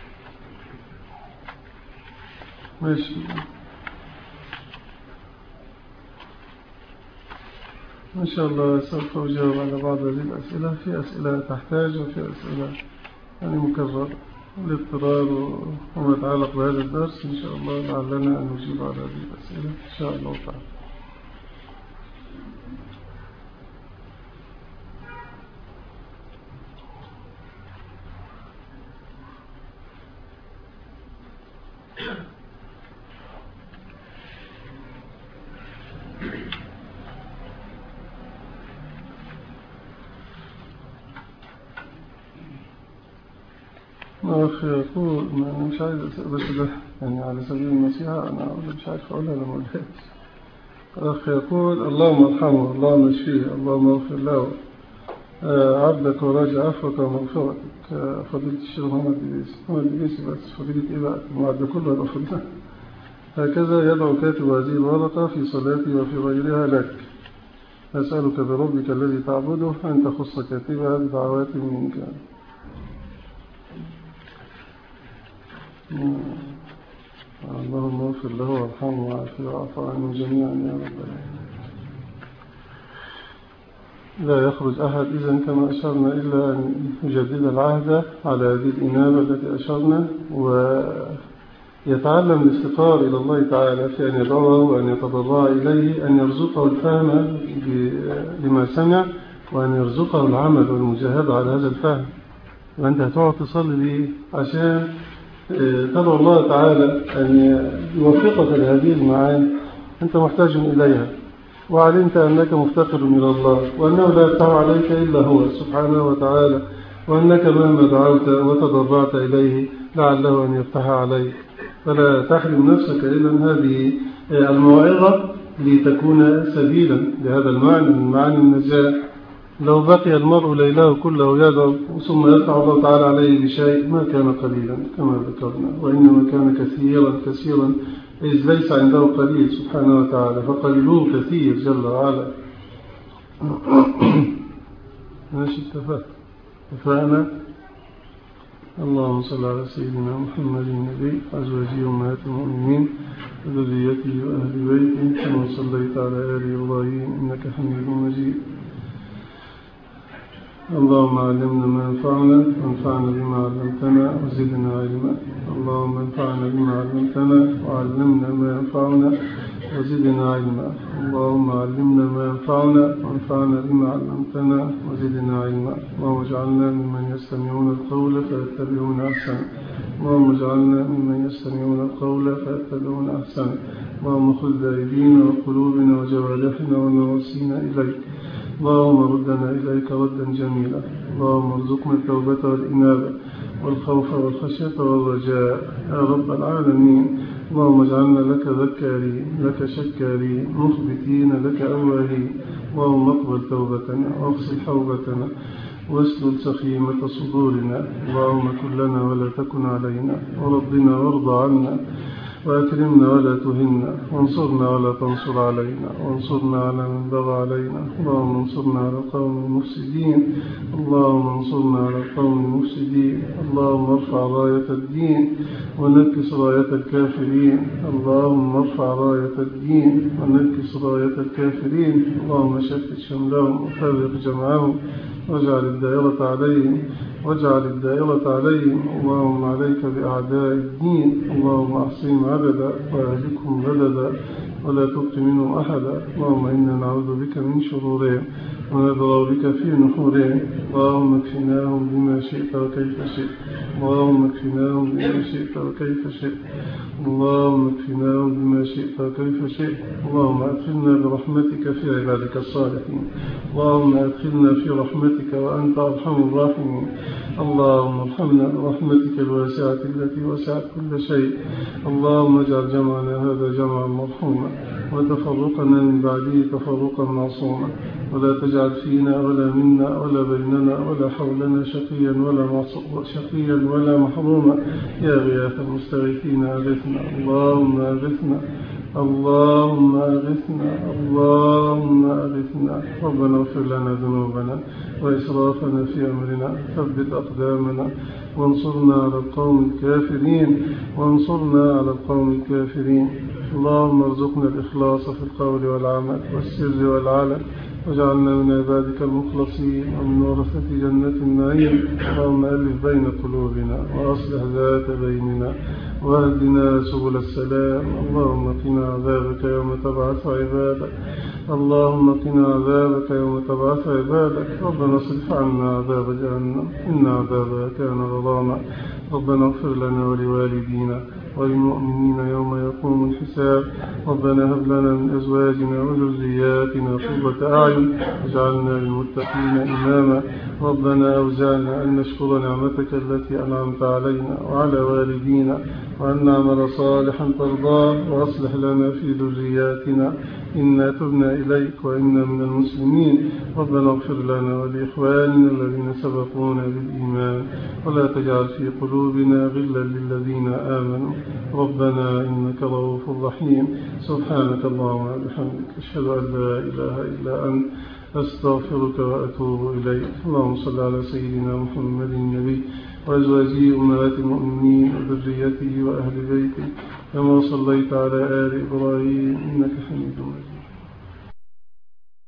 ماشي. إن شاء الله سوف أجاوب على بعض هذه الأسئلة. في أسئلة تحتاج وفي أسئلة يعني مكررة الاضطرار وما يتعلق بهذا الدرس. إن شاء الله لعلنا أن نجيب على هذه الأسئلة إن شاء الله تعالى. أخ يقول أنا مش عايز بس ده يعني على سبيل النصيحة، أنا مش عارف أقولها لما أقولهاش. أخ يقول اللهم ارحمه، اللهم اشفيه، اللهم اغفر له، عبدك وراجع عفوك ومغفرتك. فضيلة الشيخ محمد إدريس محمد إدريس بس فضيلة إيه بقى؟ المعد كله هذا فضيلة. هكذا يدعو كاتب هذه الورقة في صلاتي وفي غيرها لك. أسألك بربك الذي تعبده أن تخص كاتبها بدعوات منك. اللهم اغفر له وارحمه وعافيه وعفو عنه جميعا يا رب العالمين. لا يخرج أحد إذن كما أشرنا إلا أن يجدد العهد على هذه الإنابة التي أشرنا، ويتعلم الاستغفار إلى الله تعالى في أن يدعوه وأن يتضرع إليه أن يرزقه الفهم لما سمع، وأن يرزقه العمل والمجاهدة على هذا الفهم. وأنت هتقعد تصلي ليه؟ عشان تدعو الله تعالى أن يوفقك لهذه المعاني أنت محتاج إليها، وعلمت أنك مفتقر إلى الله، وأنه لا يفتح عليك إلا هو سبحانه وتعالى، وأنك مهما دعوت وتضرعت إليه لعله أن يفتح عليك. فلا تحرم نفسك إلا هذه الموعظة لتكون سبيلا لهذا المعنى من معاني النجاح. لو بقي المرء ليله كله يدعو ثم يفتح الله تعالى عليه بشيء ما كان قليلا كما ذكرنا، وإنما كان كثيرا كثيرا، إذ ليس عنده قليل سبحانه وتعالى، فقليله كثير جل وعلا. ماشي اتفقنا اتفقنا. اللهم صل على سيدنا محمد النبي أزواجه أمهات المؤمنين وذريته وأهل بيته كما صليت على آل إبراهيم إنك حميد مجيد. اللهم علمنا ما ينفعنا وانفعنا بما علمتنا وزدنا علما. اللهم انفعنا بما علمتنا وعلمنا ما ينفعنا وزدنا علما. اللهم علمنا ما ينفعنا وانفعنا بما علمتنا وزدنا علما. اللهم اجعلنا ممن يستمعون القول فيتبعون احسنه. اللهم اجعلنا ممن يستمعون القول فيتبعون احسنه. اللهم خذ بأيدينا وقلوبنا وجوارحنا ونواصينا إليك. اللهم ردنا إليك ردا جميلا. اللهم ارزقنا التوبة والإنابة والخوف والخشية والرجاء يا رب العالمين. اللهم اجعلنا لك ذكارين لك شكارين مخبتين لك أواهين. اللهم اقبل توبتنا واغسل حوبتنا واسلل سخيمة صدورنا. اللهم كن لنا ولا تكن علينا، ورضنا وارض عنا، وأكرمنا ولا تهنا، وانصرنا ولا تنصر علينا، وانصرنا على من بغى علينا. اللهم انصرنا على القوم المفسدين. اللهم انصرنا على القوم المفسدين. اللهم ارفع راية الدين ونكس راية الكافرين. اللهم ارفع راية الدين ونكس راية الكافرين. اللهم شتت شملهم وفرق جمعهم واجعل الدائرة عليهم واجعل الدائرة عليهم. اللهم عليك بأعداء الدين. اللهم احصهم عددا وأهلكهم بددا ولا تبق منهم أحدا. اللهم إنا نعوذ بك من شرورهم ونذر بك في نحورهم. اللهم اكفناهم بما شئت وكيف شئت. اللهم اكفناهم بما شئت وكيف شئت. اللهم اكفناهم بما شئت وكيف شئت. اللهم أدخلنا برحمتك في عبادك الصالحين. اللهم أدخلنا في رحمتك وأنت أرحم الراحمين. اللهم ارحمنا برحمتك الواسعة التي وسعت كل شيء. اللهم اجعل جمعنا هذا جمعا مرحوما وتفرقنا من بعده تفرقا معصوما، ولا تجعل فينا ولا منا ولا بيننا ولا حولنا شقيا ولا شقيا ولا محروما. يا غياث المستغيثين أغثنا. اللهم أغثنا اللهم أغثنا اللهم أغثنا. ربنا اغفر لنا ذنوبنا وإسرافنا في أمرنا، ثبت أقدامنا وانصرنا على القوم الكافرين وانصرنا على القوم الكافرين. اللهم ارزقنا الإخلاص في القول والعمل والسر والعلن واجعلنا من عبادك المخلصين ومن ورثة جنة النعيم. اللهم ألف بين قلوبنا وأصلح ذات بيننا واهدنا سبل السلام. اللهم قنا عذابك يوم تبعث عبادك اللهم قنا عذابك يوم تبعث عبادك. ربنا اصرف عنا عذاب جهنم إن عذابها كان غراما. ربنا اغفر لنا ولوالدينا وللمؤمنين يوم يقوم الحساب. ربنا هب لنا من أزواجنا وذرياتنا قرة أعين واجعلنا للمتقين إماما. ربنا أوزعنا أن نشكر نعمتك التي أنعمت علينا وعلى والدينا وأن نعمل صالحا ترضاه وأصلح لنا في ذرياتنا إنا تبنا إليك وإنا من المسلمين. ربنا اغفر لنا ولإخواننا الذين سبقونا بالإيمان ولا تجعل في قلوبنا غلا للذين آمنوا ربنا إنك رؤوف رحيم. سبحانك اللهم وبحمدك أشهد أن لا إله إلا أنت أستغفرك وأتوب إليك. اللهم صل على سيدنا محمد النبي وأزواجه أمهات المؤمنين وذريته وأهل بيته كما صليت على آل إبراهيم إنك حميد مجيد.